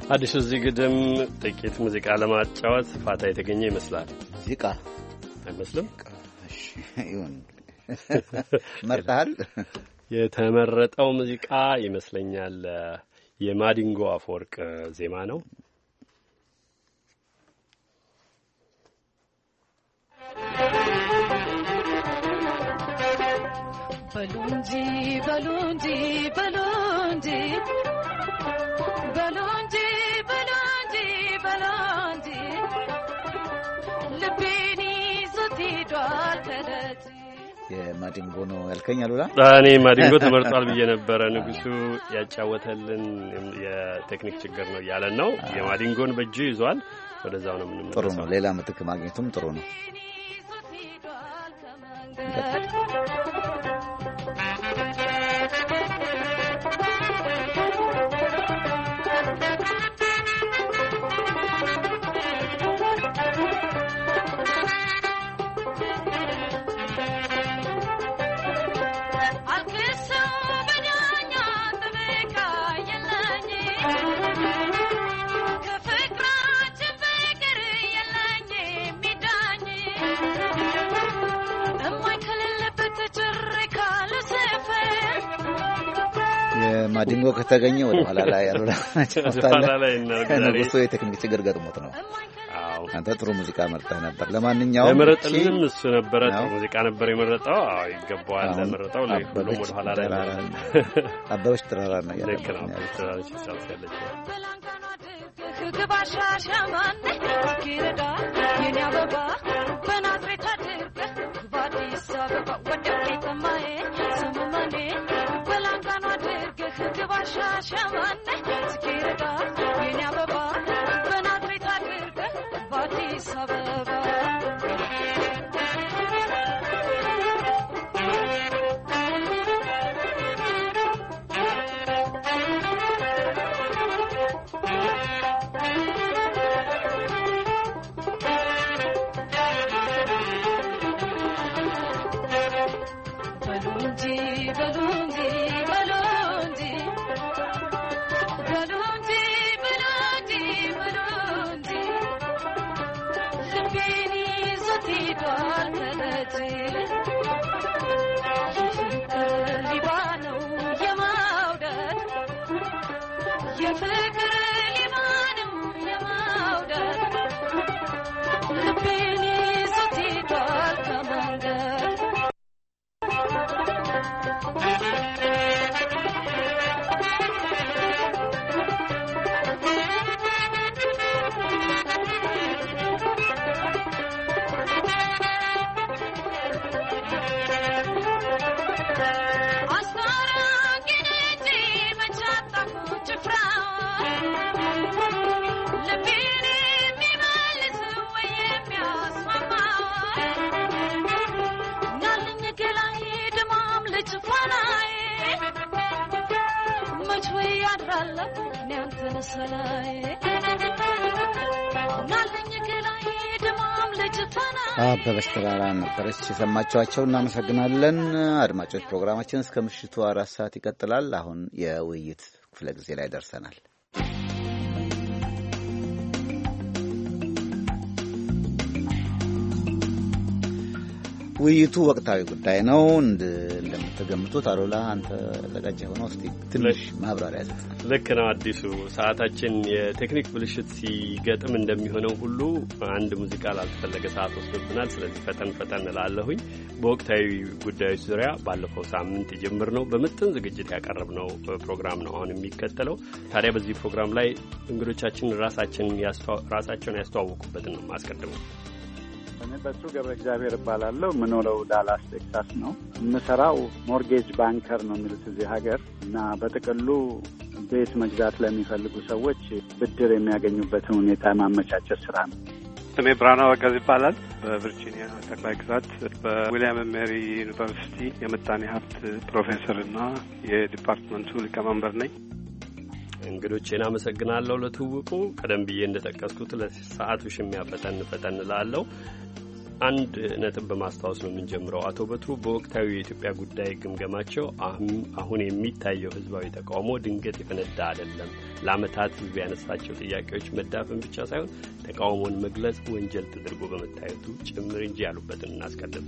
አዲሱ እዚህ ግድም ጥቂት ሙዚቃ ለማጫወት ፋታ የተገኘ ይመስላል። ሙዚቃ አይመስልም? እሺ ይሁን መርጣል። የተመረጠው ሙዚቃ ይመስለኛል የማዲንጎ አፈወርቅ ዜማ ነው። በሉንጂ በሉንጂ በሉንጂ በሉንጂ በሉንጂ በሉንጂ ልቤኒ ስትሄዷል ከደጅ የማዲንጎ ነው ያልከኝ አሉላ? እኔ ማዲንጎ ተመርጧል ብዬ ነበረ። ንጉሱ ያጫወተልን የቴክኒክ ችግር ነው እያለን ነው። የማዲንጎን በእጁ ይዟል። ወደዛው ነው ምንም ጥሩ ነው። ሌላ ምትክ ማግኘቱም ጥሩ ነው። ማዲንጎ ከተገኘ ወደ ኋላ ላይ ያሉላ ንጉሱ የቴክኒክ ችግር ገጥሞት ነው። አንተ ጥሩ ሙዚቃ መርጠህ ነበር። ለማንኛውም የመረጠልን እሱ ነበረ። ጥሩ ሙዚቃ ነበር የመረጠው። አዎ ይገባዋል ለመረጠው። ለሁሉም ወደ ኋላ ላይ አበበች ተራራ ነው ያለው። ልክ ነው። ተራራች ይሳልፈለች ግባሻ ሻማን ኪረዳ የኔ አበባ በናዝሬት አድርገ በአዲስ አበባ ወደ ከተማዬ ስሙማኔ በላንጋኖ አድርገ ግባሻ ሻማን ኪረዳ የኔ አበባ በናዝሬት አድርገ በአዲስ አበባ አበበች ተራራ ነበረች የሰማችኋቸው። እናመሰግናለን አድማጮች። ፕሮግራማችን እስከ ምሽቱ አራት ሰዓት ይቀጥላል። አሁን የውይይት ክፍለ ጊዜ ላይ ደርሰናል። ውይይቱ ወቅታዊ ጉዳይ ነው። እንደምትገምቱት አሉላ አንተ ዘጋጅ ሆነው እስቲ ትንሽ ማብራሪያ ያዘ። ልክ ነው አዲሱ። ሰዓታችን የቴክኒክ ብልሽት ሲገጥም እንደሚሆነው ሁሉ አንድ ሙዚቃ ላልተፈለገ ሰዓት ወስዶብናል። ስለዚህ ፈጠን ፈጠን እላለሁኝ። በወቅታዊ ጉዳዮች ዙሪያ ባለፈው ሳምንት የጀመርነው በምጥን ዝግጅት ያቀረብነው ፕሮግራም ነው አሁን የሚከተለው። ታዲያ በዚህ ፕሮግራም ላይ እንግዶቻችን ራሳችን ራሳቸውን ያስተዋወቁበትን ነው ማስቀድመው። እኔ በሱ ገብረ እግዚአብሔር እባላለሁ። የምኖረው ዳላስ ቴክሳስ ነው። የምሰራው ሞርጌጅ ባንከር ነው የሚሉት እዚህ ሀገር እና በጥቅሉ ቤት መግዛት ለሚፈልጉ ሰዎች ብድር የሚያገኙበትን ሁኔታ የማመቻቸት ስራ ነው። ስሜ ብርሃኑ አበጋዝ ይባላል። በቨርጂኒያ ጠቅላይ ግዛት በዊልያም ሜሪ ዩኒቨርሲቲ የምጣኔ ሀብት ፕሮፌሰር እና የዲፓርትመንቱ ሊቀመንበር ነኝ። እንግዶቼን አመሰግናለሁ ለትውውቁ። ቀደም ብዬ እንደጠቀስኩት ለሰዓቱ ሽሚያ ፈጠን ፈጠን እላለሁ። አንድ ነጥብ በማስታወስ ነው የምንጀምረው። አቶ በትሩ በወቅታዊ የኢትዮጵያ ጉዳይ ግምገማቸው አሁን የሚታየው ህዝባዊ ተቃውሞ ድንገት የፈነዳ አይደለም፣ ለዓመታት ህዝብ ያነሳቸው ጥያቄዎች መዳፈን ብቻ ሳይሆን ተቃውሞን መግለጽ ወንጀል ተደርጎ በመታየቱ ጭምር እንጂ ያሉበትን እናስቀድም።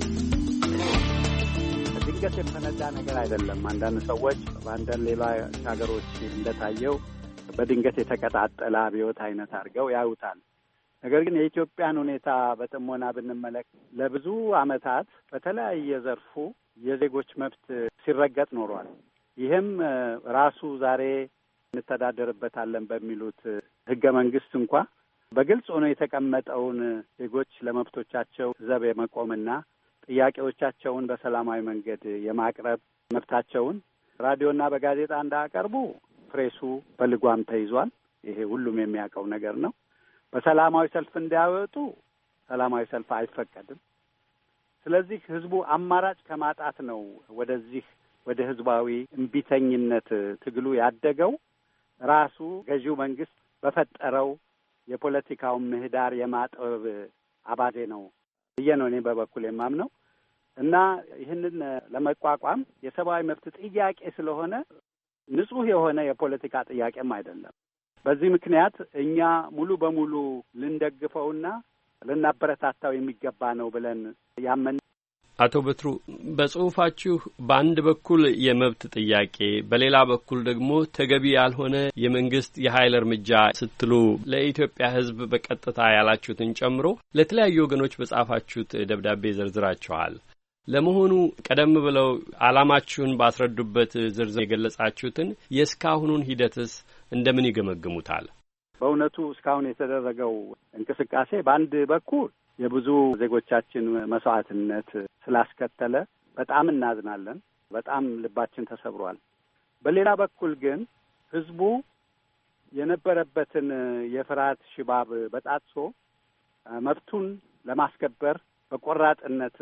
ድንገት የፈነዳ ነገር አይደለም። አንዳንድ ሰዎች በአንዳንድ ሌላ ሀገሮች እንደታየው በድንገት የተቀጣጠለ አብዮት አይነት አድርገው ያዩታል። ነገር ግን የኢትዮጵያን ሁኔታ በጥሞና ብንመለከት ለብዙ ዓመታት በተለያየ ዘርፉ የዜጎች መብት ሲረገጥ ኖሯል። ይህም ራሱ ዛሬ እንተዳደርበታለን በሚሉት ህገ መንግስት እንኳ በግልጽ ሆኖ የተቀመጠውን ዜጎች ለመብቶቻቸው ዘብ የመቆምና ጥያቄዎቻቸውን በሰላማዊ መንገድ የማቅረብ መብታቸውን ራዲዮና በጋዜጣ እንዳያቀርቡ ፕሬሱ በልጓም ተይዟል። ይሄ ሁሉም የሚያውቀው ነገር ነው። በሰላማዊ ሰልፍ እንዲያወጡ ሰላማዊ ሰልፍ አይፈቀድም። ስለዚህ ህዝቡ አማራጭ ከማጣት ነው ወደዚህ ወደ ህዝባዊ እምቢተኝነት ትግሉ ያደገው። ራሱ ገዢው መንግስት በፈጠረው የፖለቲካውን ምህዳር የማጥበብ አባዜ ነው ብዬ ነው እኔ በበኩል የማምነው እና ይህንን ለመቋቋም የሰብአዊ መብት ጥያቄ ስለሆነ ንጹህ የሆነ የፖለቲካ ጥያቄም አይደለም። በዚህ ምክንያት እኛ ሙሉ በሙሉ ልንደግፈውና ልናበረታታው የሚገባ ነው ብለን ያመን። አቶ በትሩ በጽሁፋችሁ በአንድ በኩል የመብት ጥያቄ፣ በሌላ በኩል ደግሞ ተገቢ ያልሆነ የመንግስት የኃይል እርምጃ ስትሉ ለኢትዮጵያ ህዝብ በቀጥታ ያላችሁትን ጨምሮ ለተለያዩ ወገኖች በጻፋችሁት ደብዳቤ ዘርዝራችኋል። ለመሆኑ ቀደም ብለው ዓላማችሁን ባስረዱበት ዝርዝር የገለጻችሁትን የእስካሁኑን ሂደትስ እንደምን ይገመግሙታል? በእውነቱ እስካሁን የተደረገው እንቅስቃሴ በአንድ በኩል የብዙ ዜጎቻችን መስዋዕትነት ስላስከተለ በጣም እናዝናለን። በጣም ልባችን ተሰብሯል። በሌላ በኩል ግን ህዝቡ የነበረበትን የፍርሃት ሽባብ በጣጥሶ መብቱን ለማስከበር በቆራጥነት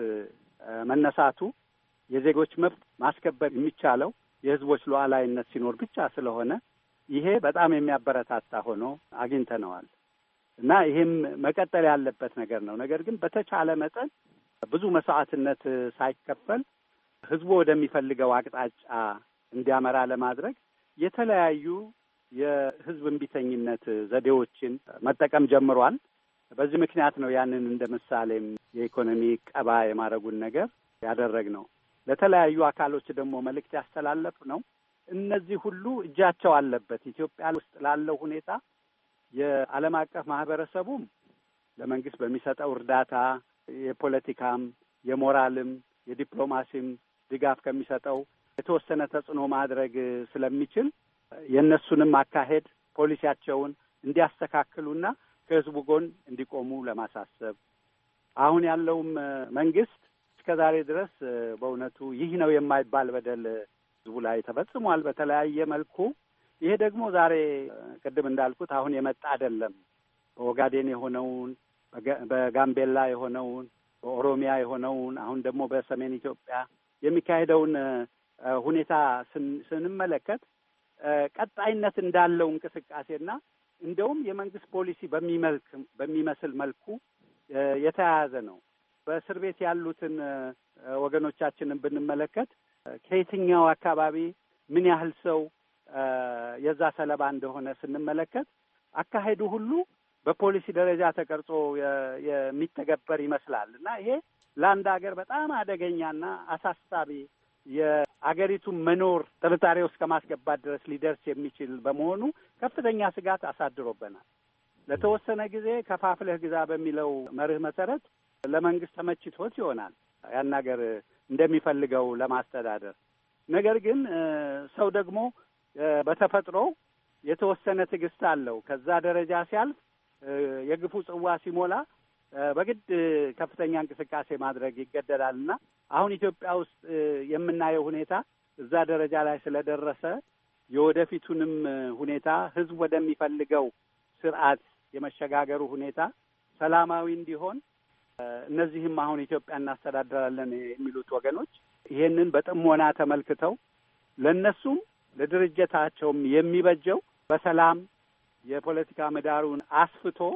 መነሳቱ የዜጎች መብት ማስከበር የሚቻለው የህዝቦች ሉዓላዊነት ሲኖር ብቻ ስለሆነ ይሄ በጣም የሚያበረታታ ሆኖ አግኝተነዋል እና ይሄም መቀጠል ያለበት ነገር ነው። ነገር ግን በተቻለ መጠን ብዙ መስዋዕትነት ሳይከፈል ህዝቡ ወደሚፈልገው አቅጣጫ እንዲያመራ ለማድረግ የተለያዩ የህዝብ እምቢተኝነት ዘዴዎችን መጠቀም ጀምሯል። በዚህ ምክንያት ነው ያንን እንደ ምሳሌም የኢኮኖሚ ቀባ የማድረጉን ነገር ያደረግነው። ለተለያዩ አካሎች ደግሞ መልእክት ያስተላለፍ ነው። እነዚህ ሁሉ እጃቸው አለበት። ኢትዮጵያ ውስጥ ላለው ሁኔታ የዓለም አቀፍ ማህበረሰቡም ለመንግስት በሚሰጠው እርዳታ የፖለቲካም፣ የሞራልም፣ የዲፕሎማሲም ድጋፍ ከሚሰጠው የተወሰነ ተጽዕኖ ማድረግ ስለሚችል የእነሱንም አካሄድ ፖሊሲያቸውን እንዲያስተካክሉና ከህዝቡ ጎን እንዲቆሙ ለማሳሰብ አሁን ያለውም መንግስት እስከ ዛሬ ድረስ በእውነቱ ይህ ነው የማይባል በደል ህዝቡ ላይ ተፈጽሟል በተለያየ መልኩ። ይሄ ደግሞ ዛሬ ቅድም እንዳልኩት አሁን የመጣ አይደለም። በኦጋዴን የሆነውን፣ በጋምቤላ የሆነውን፣ በኦሮሚያ የሆነውን፣ አሁን ደግሞ በሰሜን ኢትዮጵያ የሚካሄደውን ሁኔታ ስንመለከት ቀጣይነት እንዳለው እንቅስቃሴና እንደውም የመንግስት ፖሊሲ በሚመልክ በሚመስል መልኩ የተያያዘ ነው። በእስር ቤት ያሉትን ወገኖቻችንን ብንመለከት ከየትኛው አካባቢ ምን ያህል ሰው የዛ ሰለባ እንደሆነ ስንመለከት አካሄዱ ሁሉ በፖሊሲ ደረጃ ተቀርጾ የሚተገበር ይመስላል እና ይሄ ለአንድ ሀገር በጣም አደገኛና አሳሳቢ የአገሪቱን መኖር ጥርጣሬ ውስጥ ከማስገባት ድረስ ሊደርስ የሚችል በመሆኑ ከፍተኛ ስጋት አሳድሮበናል። ለተወሰነ ጊዜ ከፋፍለህ ግዛ በሚለው መርህ መሰረት ለመንግስት ተመችቶት ይሆናል ያን ሀገር እንደሚፈልገው ለማስተዳደር። ነገር ግን ሰው ደግሞ በተፈጥሮ የተወሰነ ትዕግስት አለው። ከዛ ደረጃ ሲያልፍ የግፉ ጽዋ ሲሞላ በግድ ከፍተኛ እንቅስቃሴ ማድረግ ይገደዳልና አሁን ኢትዮጵያ ውስጥ የምናየው ሁኔታ እዛ ደረጃ ላይ ስለደረሰ የወደፊቱንም ሁኔታ ህዝብ ወደሚፈልገው ስርዓት የመሸጋገሩ ሁኔታ ሰላማዊ እንዲሆን እነዚህም አሁን ኢትዮጵያ እናስተዳድራለን የሚሉት ወገኖች ይሄንን በጥሞና ተመልክተው ለነሱም ለድርጅታቸውም የሚበጀው በሰላም የፖለቲካ ምህዳሩን አስፍቶ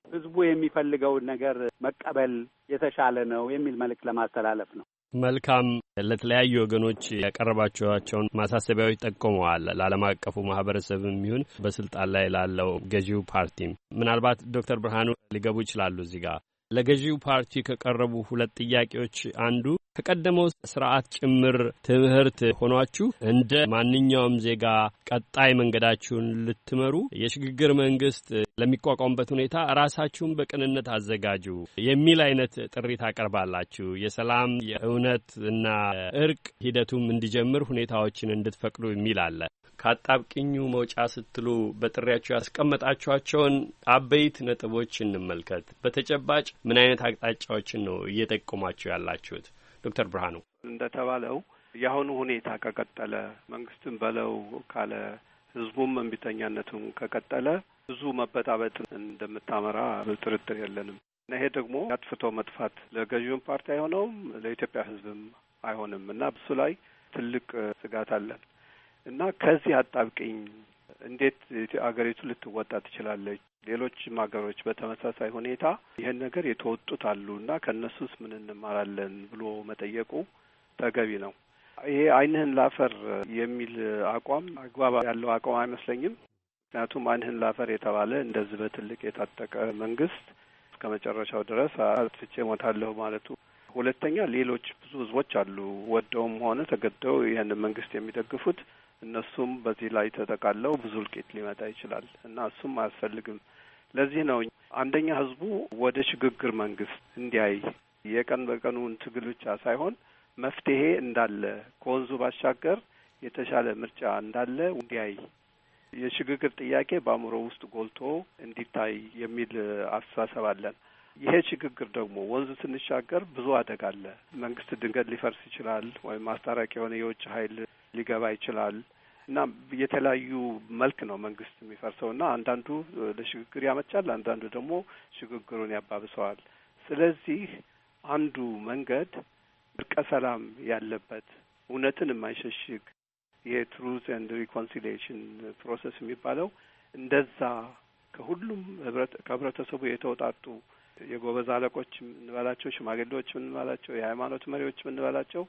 ህዝቡ የሚፈልገውን ነገር መቀበል የተሻለ ነው የሚል መልእክት ለማስተላለፍ ነው። መልካም። ለተለያዩ ወገኖች ያቀረባቸዋቸውን ማሳሰቢያዎች ጠቁመዋል። ለዓለም አቀፉ ማህበረሰብም ይሁን በስልጣን ላይ ላለው ገዢው ፓርቲም ምናልባት ዶክተር ብርሃኑ ሊገቡ ይችላሉ። እዚህ ጋር ለገዢው ፓርቲ ከቀረቡ ሁለት ጥያቄዎች አንዱ ከቀደመው ስርዓት ጭምር ትምህርት ሆኗችሁ እንደ ማንኛውም ዜጋ ቀጣይ መንገዳችሁን ልትመሩ የሽግግር መንግስት ለሚቋቋምበት ሁኔታ ራሳችሁን በቅንነት አዘጋጁ የሚል አይነት ጥሪ ታቀርባላችሁ። የሰላም የእውነት እና እርቅ ሂደቱም እንዲጀምር ሁኔታዎችን እንድትፈቅዱ የሚል አለ። ከአጣብቅኙ መውጫ ስትሉ በጥሪያችሁ ያስቀመጣችኋቸውን አበይት ነጥቦች እንመልከት። በተጨባጭ ምን አይነት አቅጣጫዎችን ነው እየጠቆማችሁ ያላችሁት? ዶክተር ብርሃኑ እንደተባለው የአሁኑ ሁኔታ ከቀጠለ መንግስትም በለው ካለ ህዝቡም እምቢተኛነቱም ከቀጠለ ብዙ መበጣበጥ እንደምታመራ ጥርጥር የለንም እና ይሄ ደግሞ አጥፍቶ መጥፋት ለገዢውን ፓርቲ አይሆነውም፣ ለኢትዮጵያ ህዝብም አይሆንም እና ብዙ ላይ ትልቅ ስጋት አለን እና ከዚህ አጣብቅኝ እንዴት አገሪቱ ልትወጣ ትችላለች? ሌሎችም ሀገሮች በተመሳሳይ ሁኔታ ይህን ነገር የተወጡት አሉ እና ከእነሱስ ምን እንማራለን ብሎ መጠየቁ ተገቢ ነው። ይሄ ዓይንህን ላፈር የሚል አቋም አግባብ ያለው አቋም አይመስለኝም። ምክንያቱም ዓይንህን ላፈር የተባለ እንደዚህ በትልቅ የታጠቀ መንግስት እስከ መጨረሻው ድረስ አጥፍቼ ሞታለሁ ማለቱ። ሁለተኛ ሌሎች ብዙ ህዝቦች አሉ ወደውም ሆነ ተገደው ይህን መንግስት የሚደግፉት እነሱም በዚህ ላይ ተጠቃለው ብዙ እልቂት ሊመጣ ይችላል እና እሱም አያስፈልግም። ለዚህ ነው አንደኛ ህዝቡ ወደ ሽግግር መንግስት እንዲያይ የቀን በቀኑን ትግል ብቻ ሳይሆን መፍትሄ እንዳለ ከወንዙ ባሻገር የተሻለ ምርጫ እንዳለ እንዲያይ የሽግግር ጥያቄ በአእምሮ ውስጥ ጎልቶ እንዲታይ የሚል አስተሳሰብ አለን። ይሄ ሽግግር ደግሞ ወንዝ ስንሻገር ብዙ አደጋ አለ። መንግስት ድንገት ሊፈርስ ይችላል፣ ወይም አስታራቂ የሆነ የውጭ ኃይል ሊገባ ይችላል እና የተለያዩ መልክ ነው መንግስት የሚፈርሰው እና አንዳንዱ ለሽግግር ያመቻል፣ አንዳንዱ ደግሞ ሽግግሩን ያባብሰዋል። ስለዚህ አንዱ መንገድ እርቀ ሰላም ያለበት እውነትን የማይሸሽግ የትሩዝ ኤንድ ሪኮንሲሊዬሽን ፕሮሰስ የሚባለው እንደዛ ከሁሉም ህብረት ከህብረተሰቡ የተውጣጡ የጎበዝ አለቆች የምንበላቸው፣ ሽማግሌዎች የምንበላቸው፣ የሃይማኖት መሪዎች የምንበላቸው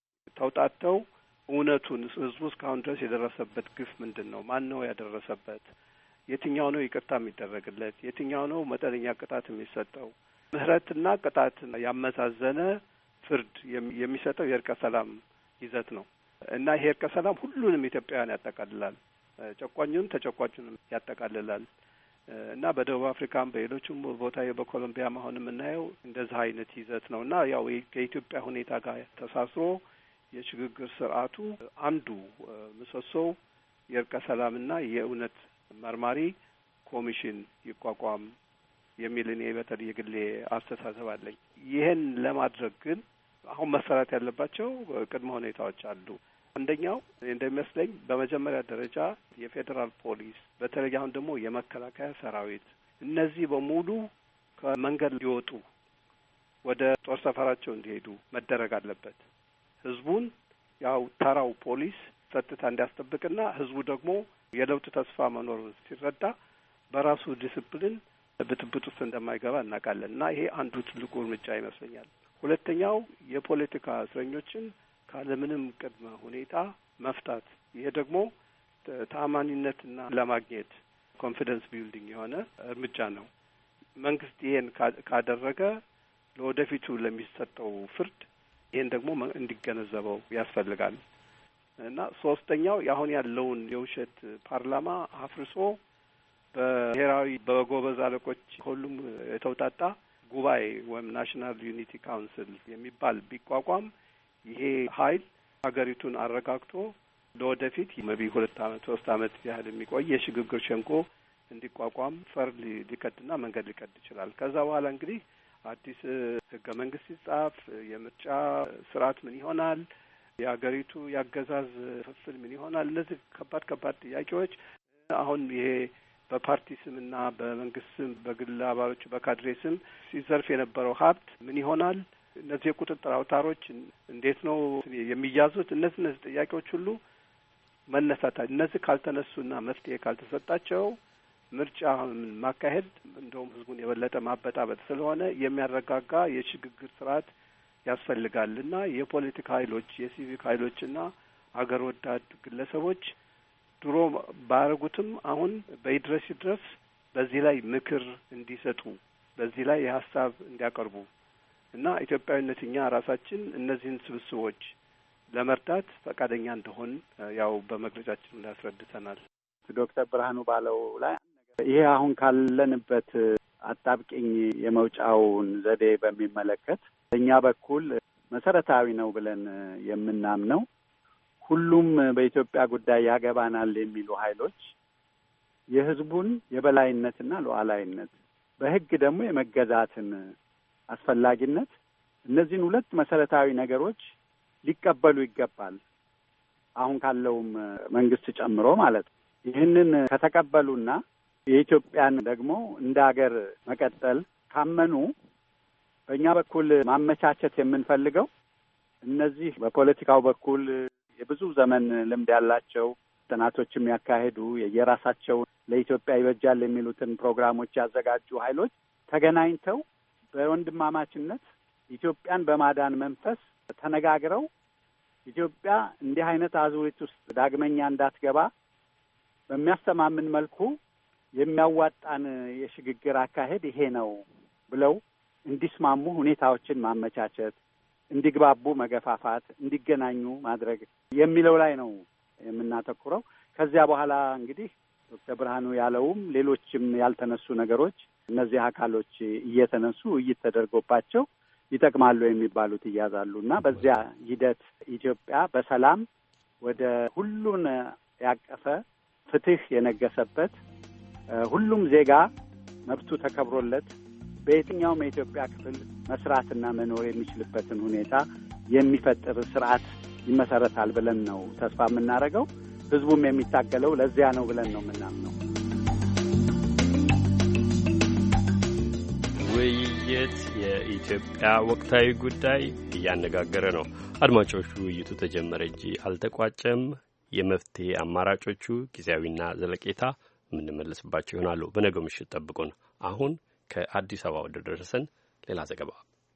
ተውጣተው እውነቱን ህዝቡ እስካሁን ድረስ የደረሰበት ግፍ ምንድን ነው? ማን ነው ያደረሰበት? የትኛው ነው ይቅርታ የሚደረግለት? የትኛው ነው መጠነኛ ቅጣት የሚሰጠው? ምህረትና ቅጣት ያመዛዘነ ፍርድ የሚሰጠው የእርቀ ሰላም ይዘት ነው እና ይሄ እርቀ ሰላም ሁሉንም ኢትዮጵያውያን ያጠቃልላል። ጨቋኙንም ተጨቋኙንም ያጠቃልላል እና በደቡብ አፍሪካም በሌሎችም ቦታ በኮሎምቢያም አሁን የምናየው እንደዚህ አይነት ይዘት ነው እና ያው ከኢትዮጵያ ሁኔታ ጋር ተሳስሮ የሽግግር ስርዓቱ አንዱ ምሰሶው የእርቀ ሰላምና የእውነት መርማሪ ኮሚሽን ይቋቋም የሚል እኔ በተለይ የግሌ አስተሳሰብ አለኝ። ይህን ለማድረግ ግን አሁን መሰራት ያለባቸው ቅድመ ሁኔታዎች አሉ። አንደኛው እንደሚመስለኝ በመጀመሪያ ደረጃ የፌዴራል ፖሊስ፣ በተለይ አሁን ደግሞ የመከላከያ ሰራዊት እነዚህ በሙሉ ከመንገድ ሊወጡ ወደ ጦር ሰፈራቸው እንዲሄዱ መደረግ አለበት። ህዝቡን ያው ተራው ፖሊስ ጸጥታ እንዲያስጠብቅና ህዝቡ ደግሞ የለውጥ ተስፋ መኖሩን ሲረዳ በራሱ ዲስፕሊን ብጥብጥ ውስጥ እንደማይገባ እናውቃለን እና ይሄ አንዱ ትልቁ እርምጃ ይመስለኛል። ሁለተኛው የፖለቲካ እስረኞችን ካለምንም ቅድመ ሁኔታ መፍታት። ይሄ ደግሞ ተአማኒነትና ለማግኘት ኮንፊደንስ ቢልዲንግ የሆነ እርምጃ ነው። መንግስት ይሄን ካደረገ ለወደፊቱ ለሚሰጠው ፍርድ ይሄን ደግሞ እንዲገነዘበው ያስፈልጋል እና ሶስተኛው አሁን ያለውን የውሸት ፓርላማ አፍርሶ በብሔራዊ በጎበዝ አለቆች ሁሉም የተውጣጣ ጉባኤ ወይም ናሽናል ዩኒቲ ካውንስል የሚባል ቢቋቋም ይሄ ኃይል ሀገሪቱን አረጋግቶ ለወደፊት መቢ ሁለት አመት ሶስት አመት ያህል የሚቆይ የሽግግር ሸንጎ እንዲቋቋም ፈር ሊቀድና መንገድ ሊቀድ ይችላል። ከዛ በኋላ እንግዲህ አዲስ ህገ መንግስት ሲጻፍ የምርጫ ስርዓት ምን ይሆናል፣ የሀገሪቱ ያገዛዝ ፍፍል ምን ይሆናል፣ እነዚህ ከባድ ከባድ ጥያቄዎች አሁን ይሄ በፓርቲ ስምና በመንግስት ስም በግል አባሎች በካድሬ ስም ሲዘርፍ የነበረው ሀብት ምን ይሆናል፣ እነዚህ የቁጥጥር አውታሮች እንዴት ነው የሚያዙት፣ እነዚህ እነዚህ ጥያቄዎች ሁሉ መነሳት እነዚህ ካልተነሱና መፍትሄ ካልተሰጣቸው ምርጫ ማካሄድ እንደውም ህዝቡን የበለጠ ማበጣበጥ ስለሆነ የሚያረጋጋ የሽግግር ስርዓት ያስፈልጋልና የፖለቲካ ኃይሎች የሲቪክ ኃይሎችና አገር ወዳድ ግለሰቦች ድሮ ባረጉትም አሁን በይድረስ ይድረስ በዚህ ላይ ምክር እንዲሰጡ በዚህ ላይ የሀሳብ እንዲያቀርቡ እና ኢትዮጵያዊነት እኛ ራሳችን እነዚህን ስብስቦች ለመርዳት ፈቃደኛ እንደሆን ያው በመግለጫችን ላይ ያስረድተናል። ዶክተር ብርሃኑ ባለው ላይ ይሄ አሁን ካለንበት አጣብቂኝ የመውጫውን ዘዴ በሚመለከት በእኛ በኩል መሰረታዊ ነው ብለን የምናምነው ሁሉም በኢትዮጵያ ጉዳይ ያገባናል የሚሉ ኃይሎች የህዝቡን የበላይነትና ሉዓላዊነት በህግ ደግሞ የመገዛትን አስፈላጊነት እነዚህን ሁለት መሰረታዊ ነገሮች ሊቀበሉ ይገባል። አሁን ካለውም መንግስት ጨምሮ ማለት ነው። ይህንን ከተቀበሉና የኢትዮጵያን ደግሞ እንደ ሀገር መቀጠል ካመኑ በእኛ በኩል ማመቻቸት የምንፈልገው እነዚህ በፖለቲካው በኩል የብዙ ዘመን ልምድ ያላቸው ጥናቶችም ያካሄዱ የየራሳቸው ለኢትዮጵያ ይበጃል የሚሉትን ፕሮግራሞች ያዘጋጁ ኃይሎች ተገናኝተው በወንድማማችነት ኢትዮጵያን በማዳን መንፈስ ተነጋግረው ኢትዮጵያ እንዲህ አይነት አዙሪት ውስጥ ዳግመኛ እንዳትገባ በሚያስተማምን መልኩ የሚያዋጣን የሽግግር አካሄድ ይሄ ነው ብለው እንዲስማሙ ሁኔታዎችን ማመቻቸት፣ እንዲግባቡ መገፋፋት፣ እንዲገናኙ ማድረግ የሚለው ላይ ነው የምናተኩረው። ከዚያ በኋላ እንግዲህ ዶክተር ብርሃኑ ያለውም ሌሎችም ያልተነሱ ነገሮች እነዚህ አካሎች እየተነሱ ውይይት ተደርጎባቸው ይጠቅማሉ የሚባሉት ይያዛሉ እና በዚያ ሂደት ኢትዮጵያ በሰላም ወደ ሁሉን ያቀፈ ፍትህ የነገሰበት ሁሉም ዜጋ መብቱ ተከብሮለት በየትኛውም የኢትዮጵያ ክፍል መስራትና መኖር የሚችልበትን ሁኔታ የሚፈጥር ስርዓት ይመሰረታል ብለን ነው ተስፋ የምናደርገው። ህዝቡም የሚታገለው ለዚያ ነው ብለን ነው የምናምነው። ውይይት የኢትዮጵያ ወቅታዊ ጉዳይ እያነጋገረ ነው። አድማጮቹ ውይይቱ ተጀመረ እንጂ አልተቋጨም። የመፍትሄ አማራጮቹ ጊዜያዊና ዘለቄታ የምንመለስባቸው ይሆናሉ። በነገው ምሽት ጠብቁን። አሁን ከአዲስ አበባ ወደ ደረሰን ሌላ ዘገባ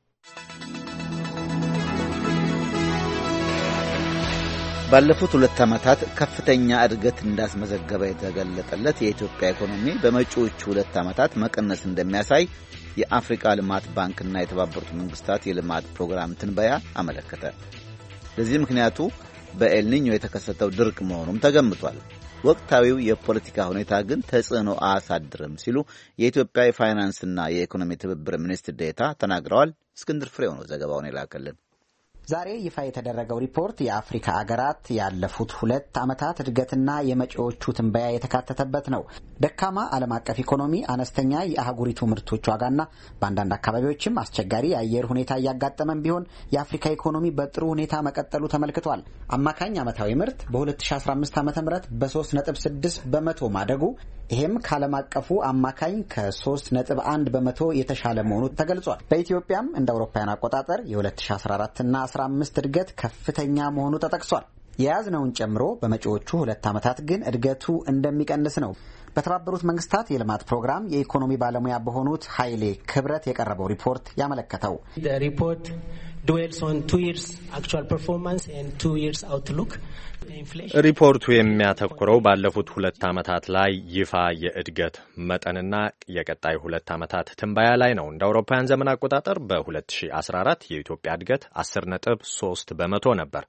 ባለፉት ሁለት ዓመታት ከፍተኛ እድገት እንዳስመዘገበ የተገለጠለት የኢትዮጵያ ኢኮኖሚ በመጪዎቹ ሁለት ዓመታት መቀነስ እንደሚያሳይ የአፍሪካ ልማት ባንክና የተባበሩት መንግስታት የልማት ፕሮግራም ትንበያ አመለከተ። ለዚህ ምክንያቱ በኤልኒኞ የተከሰተው ድርቅ መሆኑም ተገምቷል። ወቅታዊው የፖለቲካ ሁኔታ ግን ተጽዕኖ አያሳድርም ሲሉ የኢትዮጵያ የፋይናንስና የኢኮኖሚ ትብብር ሚኒስትር ዴኤታ ተናግረዋል። እስክንድር ፍሬው ነው ዘገባውን የላከልን። ዛሬ ይፋ የተደረገው ሪፖርት የአፍሪካ አገራት ያለፉት ሁለት ዓመታት እድገትና የመጪዎቹ ትንበያ የተካተተበት ነው። ደካማ ዓለም አቀፍ ኢኮኖሚ፣ አነስተኛ የአህጉሪቱ ምርቶች ዋጋና በአንዳንድ አካባቢዎችም አስቸጋሪ የአየር ሁኔታ እያጋጠመን ቢሆን የአፍሪካ ኢኮኖሚ በጥሩ ሁኔታ መቀጠሉ ተመልክቷል። አማካኝ ዓመታዊ ምርት በ2015 ዓ.ም በ3 ነጥብ ስድስት በመቶ ማደጉ ይሄም ከዓለም አቀፉ አማካኝ ከ3 ነጥብ አንድ በመቶ የተሻለ መሆኑ ተገልጿል። በኢትዮጵያም እንደ አውሮፓውያን አቆጣጠር የ2014 እና አስራ አምስት እድገት ከፍተኛ መሆኑ ተጠቅሷል። የያዝነውን ጨምሮ በመጪዎቹ ሁለት ዓመታት ግን እድገቱ እንደሚቀንስ ነው በተባበሩት መንግስታት የልማት ፕሮግራም የኢኮኖሚ ባለሙያ በሆኑት ኃይሌ ክብረት የቀረበው ሪፖርት ያመለከተው። ሪፖርት dwells on two years actual performance and two years outlook. ሪፖርቱ የሚያተኩረው ባለፉት ሁለት ዓመታት ላይ ይፋ የእድገት መጠንና የቀጣይ ሁለት ዓመታት ትንበያ ላይ ነው። እንደ አውሮፓውያን ዘመን አቆጣጠር በ2014 የኢትዮጵያ እድገት አስር ነጥብ ሶስት በመቶ ነበር።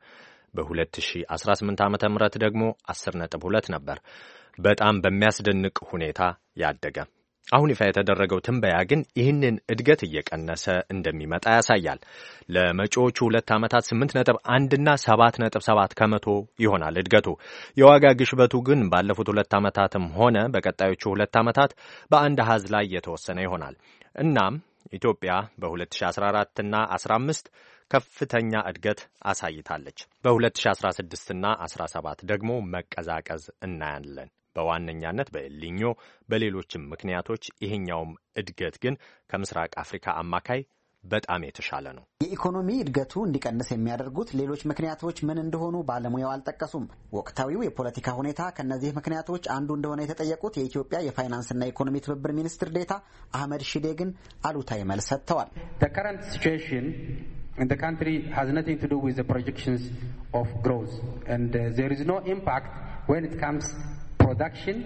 በ2018 ዓመተ ምህረት ደግሞ አስር ነጥብ ሁለት ነበር። በጣም በሚያስደንቅ ሁኔታ ያደገ። አሁን ይፋ የተደረገው ትንበያ ግን ይህንን እድገት እየቀነሰ እንደሚመጣ ያሳያል። ለመጪዎቹ ሁለት ዓመታት ስምንት ነጥብ አንድ እና ሰባት ነጥብ ሰባት ከመቶ ይሆናል እድገቱ። የዋጋ ግሽበቱ ግን ባለፉት ሁለት ዓመታትም ሆነ በቀጣዮቹ ሁለት ዓመታት በአንድ አሃዝ ላይ የተወሰነ ይሆናል። እናም ኢትዮጵያ በ2014 እና አስራ አምስት ከፍተኛ እድገት አሳይታለች። በ2016 እና አስራ ሰባት ደግሞ መቀዛቀዝ እናያለን። በዋነኛነት በኤልኒኞ በሌሎችም ምክንያቶች ይሄኛውም እድገት ግን ከምስራቅ አፍሪካ አማካይ በጣም የተሻለ ነው። የኢኮኖሚ እድገቱ እንዲቀንስ የሚያደርጉት ሌሎች ምክንያቶች ምን እንደሆኑ ባለሙያው አልጠቀሱም። ወቅታዊው የፖለቲካ ሁኔታ ከነዚህ ምክንያቶች አንዱ እንደሆነ የተጠየቁት የኢትዮጵያ የፋይናንስና ኢኮኖሚ ትብብር ሚኒስትር ዴኤታ አህመድ ሺዴ ግን አሉታዊ መልስ ሰጥተዋል። The current situation in the country has nothing to do with the projections of growth and uh, there is no impact when it comes production.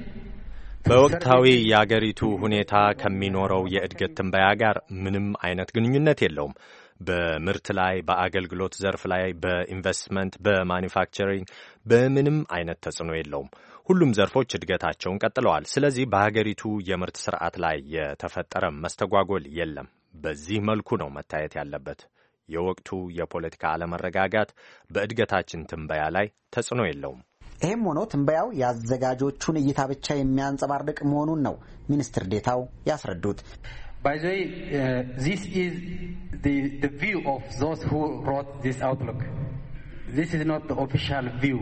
በወቅታዊ የአገሪቱ ሁኔታ ከሚኖረው የእድገት ትንበያ ጋር ምንም አይነት ግንኙነት የለውም። በምርት ላይ፣ በአገልግሎት ዘርፍ ላይ፣ በኢንቨስትመንት፣ በማኒፋክቸሪንግ በምንም አይነት ተጽዕኖ የለውም። ሁሉም ዘርፎች እድገታቸውን ቀጥለዋል። ስለዚህ በሀገሪቱ የምርት ስርዓት ላይ የተፈጠረ መስተጓጎል የለም። በዚህ መልኩ ነው መታየት ያለበት። የወቅቱ የፖለቲካ አለመረጋጋት በእድገታችን ትንበያ ላይ ተጽዕኖ የለውም። ይህም ሆኖ ትንበያው የአዘጋጆቹን እይታ ብቻ የሚያንጸባርቅ መሆኑን ነው ሚኒስትር ዴታው ያስረዱት። By the way, uh, this is the, the view of those who wrote this outlook. This is not the official view.